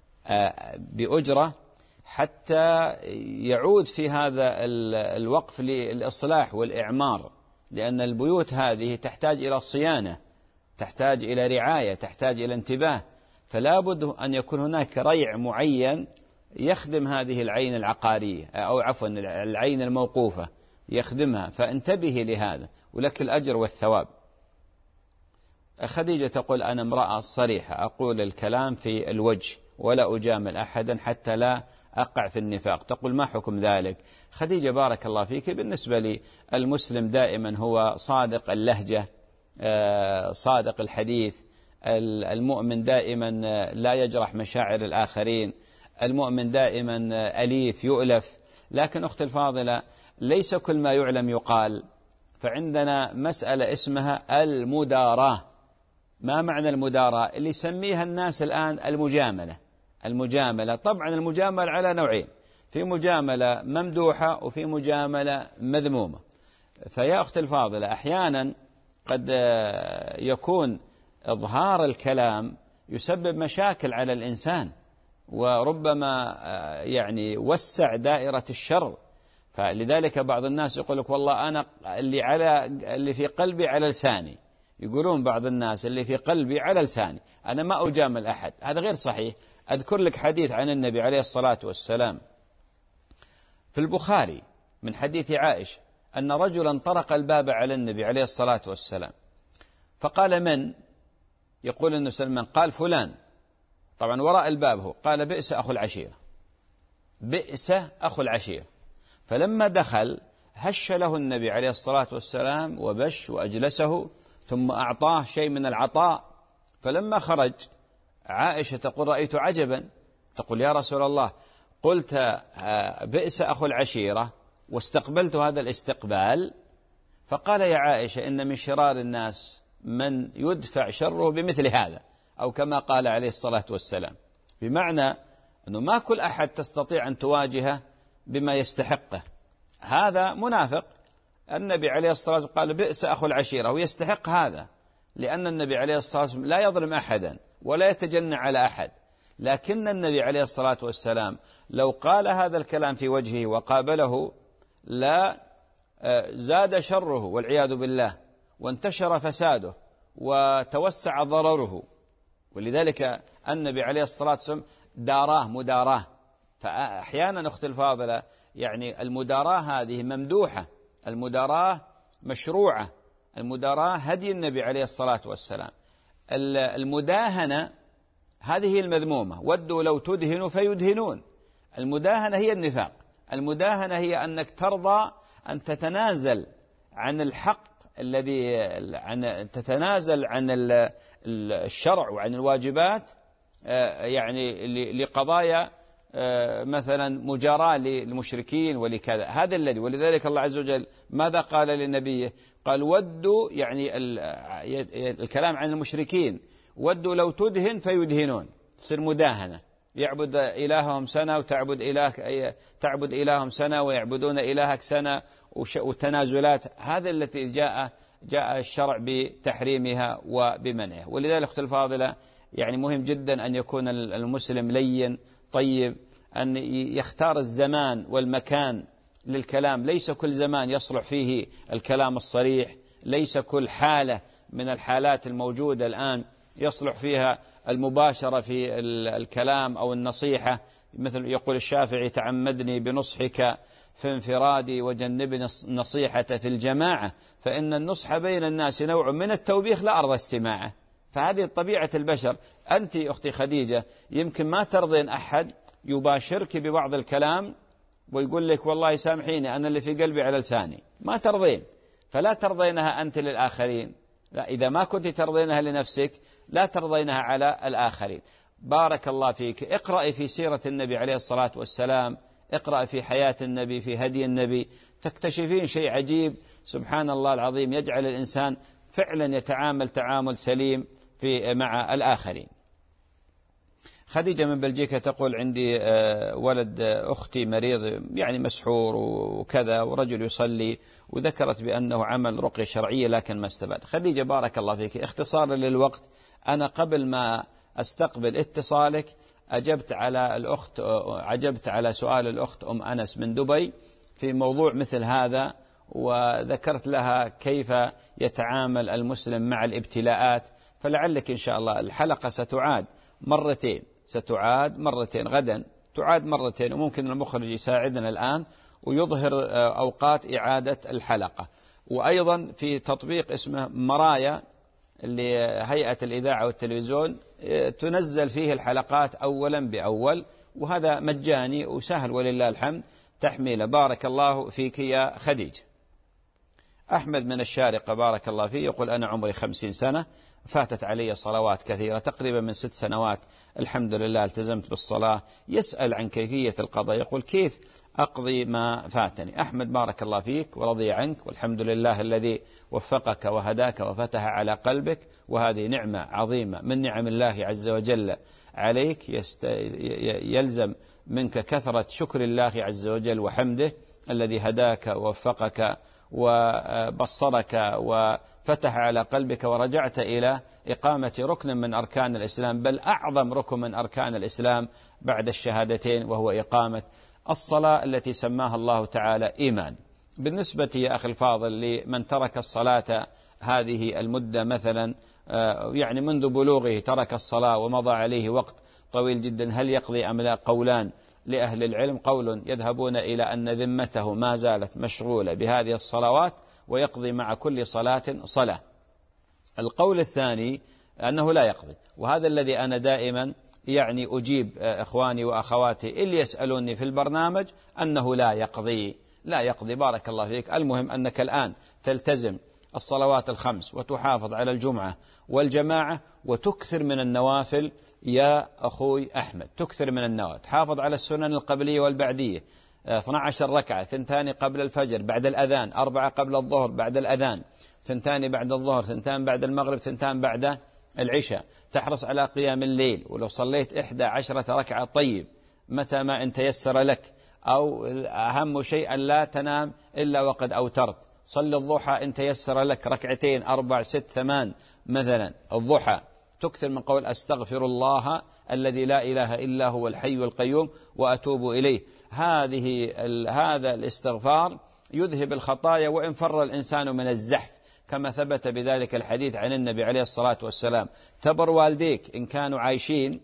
Speaker 2: بأجرة حتى يعود في هذا الوقف للإصلاح والإعمار، لأن البيوت هذه تحتاج إلى صيانة، تحتاج إلى رعاية، تحتاج إلى انتباه، فلا بد أن يكون هناك ريع معين يخدم هذه العين العقارية أو عفوا العين الموقوفة يخدمها، فانتبهي لهذا ولك الأجر والثواب. خديجة تقول أنا امرأة صريحة أقول الكلام في الوجه ولا أجامل أحدا حتى لا أقع في النفاق. تقول ما حكم ذلك؟ خديجة بارك الله فيك، بالنسبة لي المسلم دائما هو صادق اللهجة صادق الحديث، المؤمن دائما لا يجرح مشاعر الآخرين، المؤمن دائما أليف يؤلف. لكن أختي الفاضلة ليس كل ما يعلم يقال، فعندنا مسألة اسمها المداراة. ما معنى المداراة؟ اللي يسميها الناس الآن المجاملة. المجاملة طبعا المجاملة على نوعين، في مجاملة ممدوحة وفي مجاملة مذمومة. فيا أختي الفاضلة أحيانا قد يكون إظهار الكلام يسبب مشاكل على الإنسان، وربما يعني وسع دائرة الشر. فلذلك بعض الناس يقول لك والله أنا اللي على اللي في قلبي على لساني، يقولون بعض الناس اللي في قلبي على لساني، أنا ما أجامل أحد. هذا غير صحيح. أذكر لك حديث عن النبي عليه الصلاة والسلام في البخاري من حديث عائشة أن رجلا طرق الباب على النبي عليه الصلاة والسلام، فقال من؟ يقول النبي صلى الله عليه وسلم قال فلان، طبعا وراء الباب هو، قال بئس أخو العشيرة، بئس أخو العشيرة. فلما دخل هش له النبي عليه الصلاة والسلام وبش وأجلسه، ثم أعطاه شيء من العطاء. فلما خرج عائشة تقول رأيت عجبا، تقول يا رسول الله قلت بئس أخو العشيرة واستقبلت هذا الاستقبال. فقال يا عائشة إن من شرار الناس من يدفع شره بمثل هذا، أو كما قال عليه الصلاة والسلام، بمعنى أنه ما كل أحد تستطيع أن تواجهه بما يستحقه. هذا منافق. النبي عليه الصلاة والسلام قال بئس أخو العشيرة، ويستحق هذا، لأن النبي عليه الصلاة والسلام لا يظلم أحدا ولا يتجنى على أحد. لكن النبي عليه الصلاة والسلام لو قال هذا الكلام في وجهه وقابله لا زاد شره والعياذ بالله، وانتشر فساده وتوسع ضرره. ولذلك النبي عليه الصلاة والسلام داراه مداراه. فأحيانا أختي الفاضلة يعني المداراة هذه ممدوحة، المداراة مشروعة، المداراة هدي النبي عليه الصلاة والسلام. المداهنة هذه المذمومة، ودوا لو تدهنوا فيدهنون. المداهنة هي النفاق. المداهنة هي أنك ترضى أن تتنازل عن الحق الذي عن تتنازل عن الشرع وعن الواجبات يعني لقضايا مثلا مجاراة للمشركين ولكذا، هذا الذي، ولذلك الله عز وجل ماذا قال لنبيه؟ قال ودوا، يعني الكلام عن المشركين، ودوا لو تدهن فيدهنون، تصير مداهنة، يعبد إلههم سنة وتعبد إله تعبد إلههم سنة ويعبدون إلهك سنة، وتنازلات، هذا التي جاء جاء الشرع بتحريمها وبمنعه. ولذلك أختي الفاضلة يعني مهم جدا أن يكون المسلم لين طيب، أن يختار الزمان والمكان للكلام، ليس كل زمان يصلح فيه الكلام الصريح، ليس كل حالة من الحالات الموجودة الآن يصلح فيها المباشرة في الكلام أو النصيحة. مثل يقول الشافعي: تعمدني بنصحك في انفرادي وجنبني النصيحة في الجماعة، فإن النصح بين الناس نوع من التوبيخ لا أرضى استماعه. فهذه طبيعة البشر. أنت أختي خديجة يمكن ما ترضين أحد يباشرك ببعض الكلام ويقول لك والله سامحيني أنا اللي في قلبي على لساني، ما ترضين، فلا ترضينها أنت للآخرين. لا، إذا ما كنت ترضينها لنفسك لا ترضينها على الآخرين. بارك الله فيك. اقرأي في سيرة النبي عليه الصلاة والسلام، اقرأ في حياة النبي، في هدي النبي، تكتشفين شيء عجيب سبحان الله العظيم، يجعل الإنسان فعلا يتعامل تعامل سليم في مع الآخرين. خديجة من بلجيكا تقول: عندي ولد أختي مريض يعني مسحور وكذا، ورجل يصلي، وذكرت بأنه عمل رقية شرعية لكن ما استفاد. خديجة بارك الله فيك، اختصارا للوقت، أنا قبل ما أستقبل اتصالك أجبت على الأخت عجبت على سؤال الأخت أم أنس من دبي في موضوع مثل هذا، وذكرت لها كيف يتعامل المسلم مع الابتلاءات. فلعلك إن شاء الله الحلقة ستعاد مرتين، ستعاد مرتين غدا، تعاد مرتين، وممكن المخرج يساعدنا الآن ويظهر أوقات إعادة الحلقة. وأيضا في تطبيق اسمه مرايا لهيئة الإذاعة والتلفزيون تنزل فيه الحلقات أولا بأول، وهذا مجاني وسهل ولله الحمد تحميله. بارك الله فيك يا خديجة. أحمد من الشارقة بارك الله فيه يقول: أنا عمري خمسين سنة، فاتت علي صلوات كثيرة، تقريبا من ست سنوات الحمد لله التزمت بالصلاة. يسأل عن كيفية القضاء، يقول: كيف أقضي ما فاتني؟ أحمد بارك الله فيك ورضي عنك، والحمد لله الذي وفقك وهداك وفتح على قلبك، وهذه نعمة عظيمة من نعم الله عز وجل عليك. يست... يلزم منك كثرة شكر الله عز وجل وحمده الذي هداك ووفقك وبصرك وفتح على قلبك ورجعت إلى إقامة ركن من أركان الإسلام، بل أعظم ركن من أركان الإسلام بعد الشهادتين، وهو إقامة الصلاة التي سماها الله تعالى إيمان. بالنسبة يا أخي الفاضل لمن ترك الصلاة هذه المدة مثلا يعني منذ بلوغه ترك الصلاة ومضى عليه وقت طويل جدا، هل يقضي أم لا؟ قولان لأهل العلم: قول يذهبون إلى أن ذمته ما زالت مشغولة بهذه الصلوات ويقضي مع كل صلاة صلاة. القول الثاني أنه لا يقضي، وهذا الذي أنا دائما يعني أجيب إخواني وأخواتي اللي يسألوني في البرنامج أنه لا يقضي لا يقضي بارك الله فيك. المهم أنك الآن تلتزم الصلوات الخمس وتحافظ على الجمعة والجماعة وتكثر من النوافل يا أخوي أحمد، تكثر من النوافل، تحافظ على السنن القبلية والبعدية، اثنتا عشرة ركعة، ثنتان قبل الفجر بعد الأذان، أربعة قبل الظهر بعد الأذان، ثنتان بعد الظهر، ثنتان بعد المغرب، ثنتان بعد العشاء. تحرص على قيام الليل، ولو صليت إحدى عشرة ركعة طيب متى ما إن تيسر لك، أو أهم شيء أن لا تنام إلا وقد أوترت. صل الضحى إن تيسر لك ركعتين، أربع ست ثمان مثلا الضحى. تكثر من قول أستغفر الله الذي لا إله إلا هو الحي القيوم وأتوب إليه. هذه هذا الاستغفار يذهب الخطايا وإن فر الإنسان من الزحف، كما ثبت بذلك الحديث عن النبي عليه الصلاة والسلام: تبر والديك إن كانوا عايشين،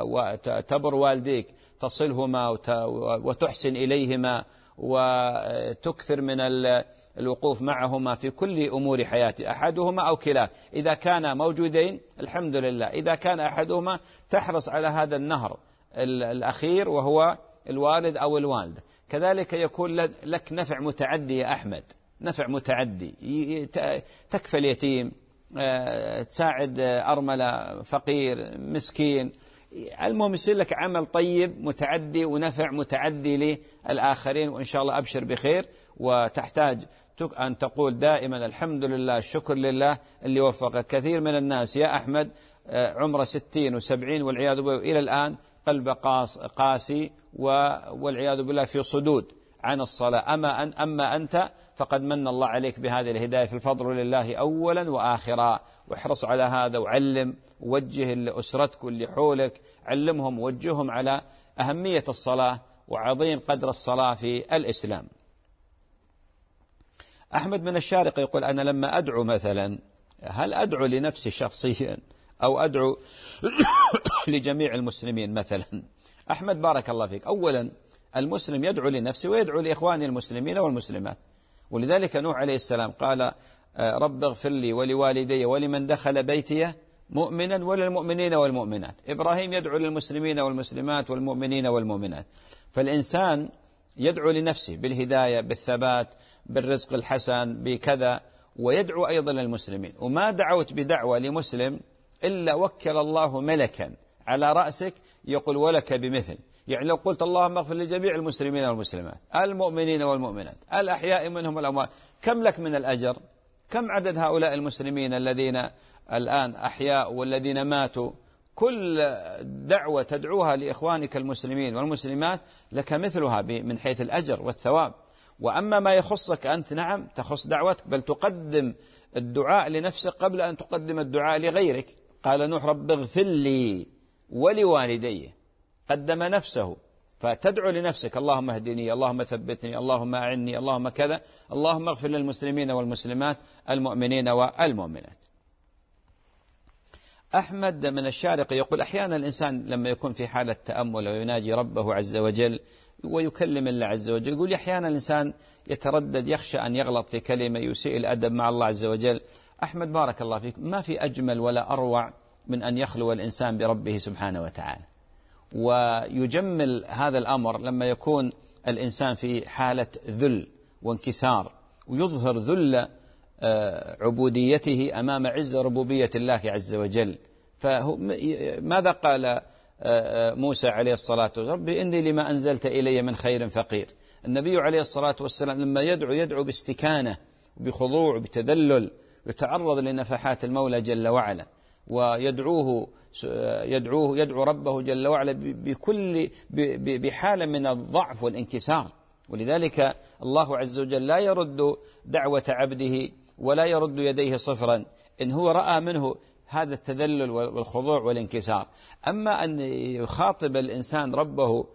Speaker 2: وتبر والديك تصلهما وتحسن إليهما وتكثر من الوقوف معهما في كل أمور حياتي، أحدهما أو كلا. إذا كان موجودين الحمد لله، إذا كان أحدهما تحرص على هذا النهر الأخير وهو الوالد أو الوالدة. كذلك يكون لك نفع متعدي يا أحمد، نفع متعدي، تكفى اليتيم، تساعد أرملة، فقير، مسكين، المهم يصير لك عمل طيب متعدي ونفع متعدي للآخرين، وإن شاء الله أبشر بخير. وتحتاج أن تقول دائما الحمد لله، الشكر لله اللي وفقك. كثير من الناس يا أحمد عمره ستين وسبعين والعياذ بالله إلى الآن قلب قاسي والعياذ بالله في صدود عن الصلاة. أما, أن أما أنت فقد من الله عليك بهذه الهداية، في الفضل لله أولا وآخرا. واحرص على هذا، وعلم ووجه لأسرتك واللي حولك، علمهم ووجههم على أهمية الصلاة وعظيم قدر الصلاة في الإسلام. أحمد من الشارقة يقول أنا لما أدعو مثلا، هل أدعو لنفسي شخصيا أو أدعو لجميع المسلمين مثلا؟ أحمد بارك الله فيك، أولا المسلم يدعو لنفسه ويدعو لإخوانه المسلمين والمسلمات، ولذلك نوح عليه السلام قال رب اغفر لي ولوالدي ولمن دخل بيتي مؤمنا وللمؤمنين والمؤمنات. إبراهيم يدعو للمسلمين والمسلمات والمؤمنين والمؤمنات. فالإنسان يدعو لنفسه بالهداية، بالثبات، بالرزق الحسن، بكذا، ويدعو أيضا للمسلمين. وما دعوت بدعوة لمسلم إلا وكل الله ملكا على رأسك يقول ولك بمثل. يعني لو قلت اللهم اغفر لجميع المسلمين والمسلمات، المؤمنين والمؤمنات، الأحياء منهم والأموات، كم لك من الأجر؟ كم عدد هؤلاء المسلمين الذين الآن أحياء والذين ماتوا؟ كل دعوة تدعوها لإخوانك المسلمين والمسلمات لك مثلها من حيث الأجر والثواب. وأما ما يخصك أنت، نعم تخص دعوتك، بل تقدم الدعاء لنفسك قبل أن تقدم الدعاء لغيرك. قال نوح رب اغفر لي ولوالدي، قدم نفسه، فتدعو لنفسك اللهم اهدني، اللهم ثبتني، اللهم أعني، اللهم كذا، اللهم اغفر للمسلمين والمسلمات، المؤمنين والمؤمنات. أحمد من الشارقة يقول أحيانا الإنسان لما يكون في حالة تأمل ويناجي ربه عز وجل ويكلم الله عز وجل، يقول أحيانا الإنسان يتردد، يخشى أن يغلط في كلمة، يسيء الأدب مع الله عز وجل. أحمد بارك الله فيك، ما في أجمل ولا أروع من أن يخلو الإنسان بربه سبحانه وتعالى، ويجمل هذا الأمر لما يكون الإنسان في حالة ذل وانكسار، ويظهر ذل عبوديته أمام عز ربوبية الله عز وجل. فماذا قال موسى عليه الصلاة والسلام؟ ربي إني لما أنزلت إلي من خير فقير. النبي عليه الصلاة والسلام لما يدعو يدعو باستكانة وبخضوع وبتذلل، يتعرض لنفحات المولى جل وعلا، ويدعوه يدعوه يدعو ربه جل وعلا بكل بحالة من الضعف والانكسار. ولذلك الله عز وجل لا يرد دعوة عبده ولا يرد يديه صفرا إن هو رأى منه هذا التذلل والخضوع والانكسار. أما أن يخاطب الإنسان ربه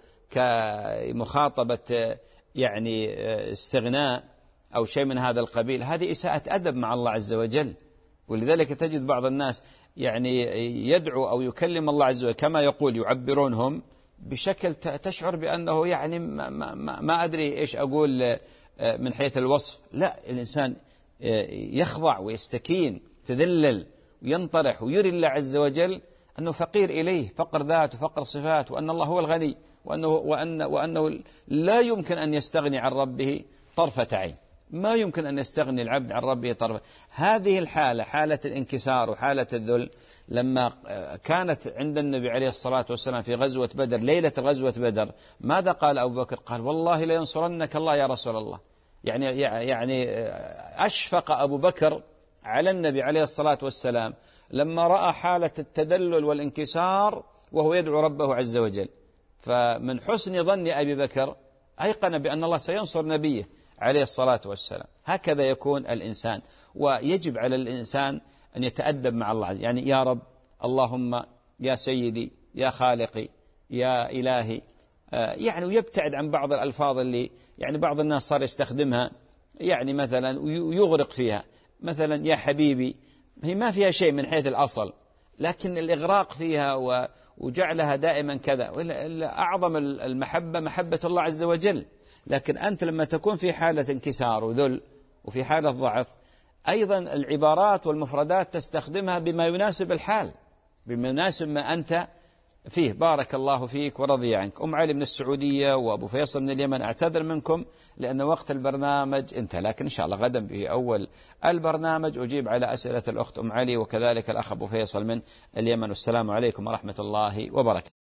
Speaker 2: كمخاطبة يعني استغناء أو شيء من هذا القبيل، هذه إساءة أدب مع الله عز وجل. ولذلك تجد بعض الناس يعني يدعو أو يكلم الله عز وجل كما يقول، يعبرونهم بشكل تشعر بأنه يعني ما, ما, ما أدري إيش أقول من حيث الوصف. لا، الإنسان يخضع ويستكين، تذلل وينطرح ويري الله عز وجل أنه فقير إليه، فقر ذات وفقر صفات، وأن الله هو الغني، وأنه, وأن وأنه لا يمكن أن يستغني عن ربه طرفة عين، ما يمكن أن يستغني العبد عن ربه طرفة. هذه الحالة، حالة الانكسار وحالة الذل، لما كانت عند النبي عليه الصلاة والسلام في غزوة بدر، ليلة غزوة بدر، ماذا قال أبو بكر؟ قال والله لينصرنك الله يا رسول الله. يعني يعني أشفق أبو بكر على النبي عليه الصلاة والسلام لما رأى حالة التذلل والانكسار وهو يدعو ربه عز وجل. فمن حسن ظن أبي بكر أيقن بأن الله سينصر نبيه عليه الصلاة والسلام. هكذا يكون الإنسان، ويجب على الإنسان أن يتأدب مع الله، يعني يا رب، اللهم، يا سيدي، يا خالقي، يا إلهي، يعني ويبتعد عن بعض الألفاظ اللي يعني بعض الناس صار يستخدمها، يعني مثلا ويغرق فيها، مثلا يا حبيبي، هي ما فيها شيء من حيث الأصل، لكن الإغراق فيها وجعلها دائما كذا. أعظم المحبة محبة الله عز وجل. لكن أنت لما تكون في حالة انكسار وذل وفي حالة ضعف، أيضا العبارات والمفردات تستخدمها بما يناسب الحال، بما يناسب ما أنت فيه. بارك الله فيك ورضي عنك. أم علي من السعودية وأبو فيصل من اليمن، أعتذر منكم لأن وقت البرنامج انتهى، لكن إن شاء الله غدا به أول البرنامج أجيب على أسئلة الأخت أم علي وكذلك الأخ أبو فيصل من اليمن. والسلام عليكم ورحمة الله وبركاته.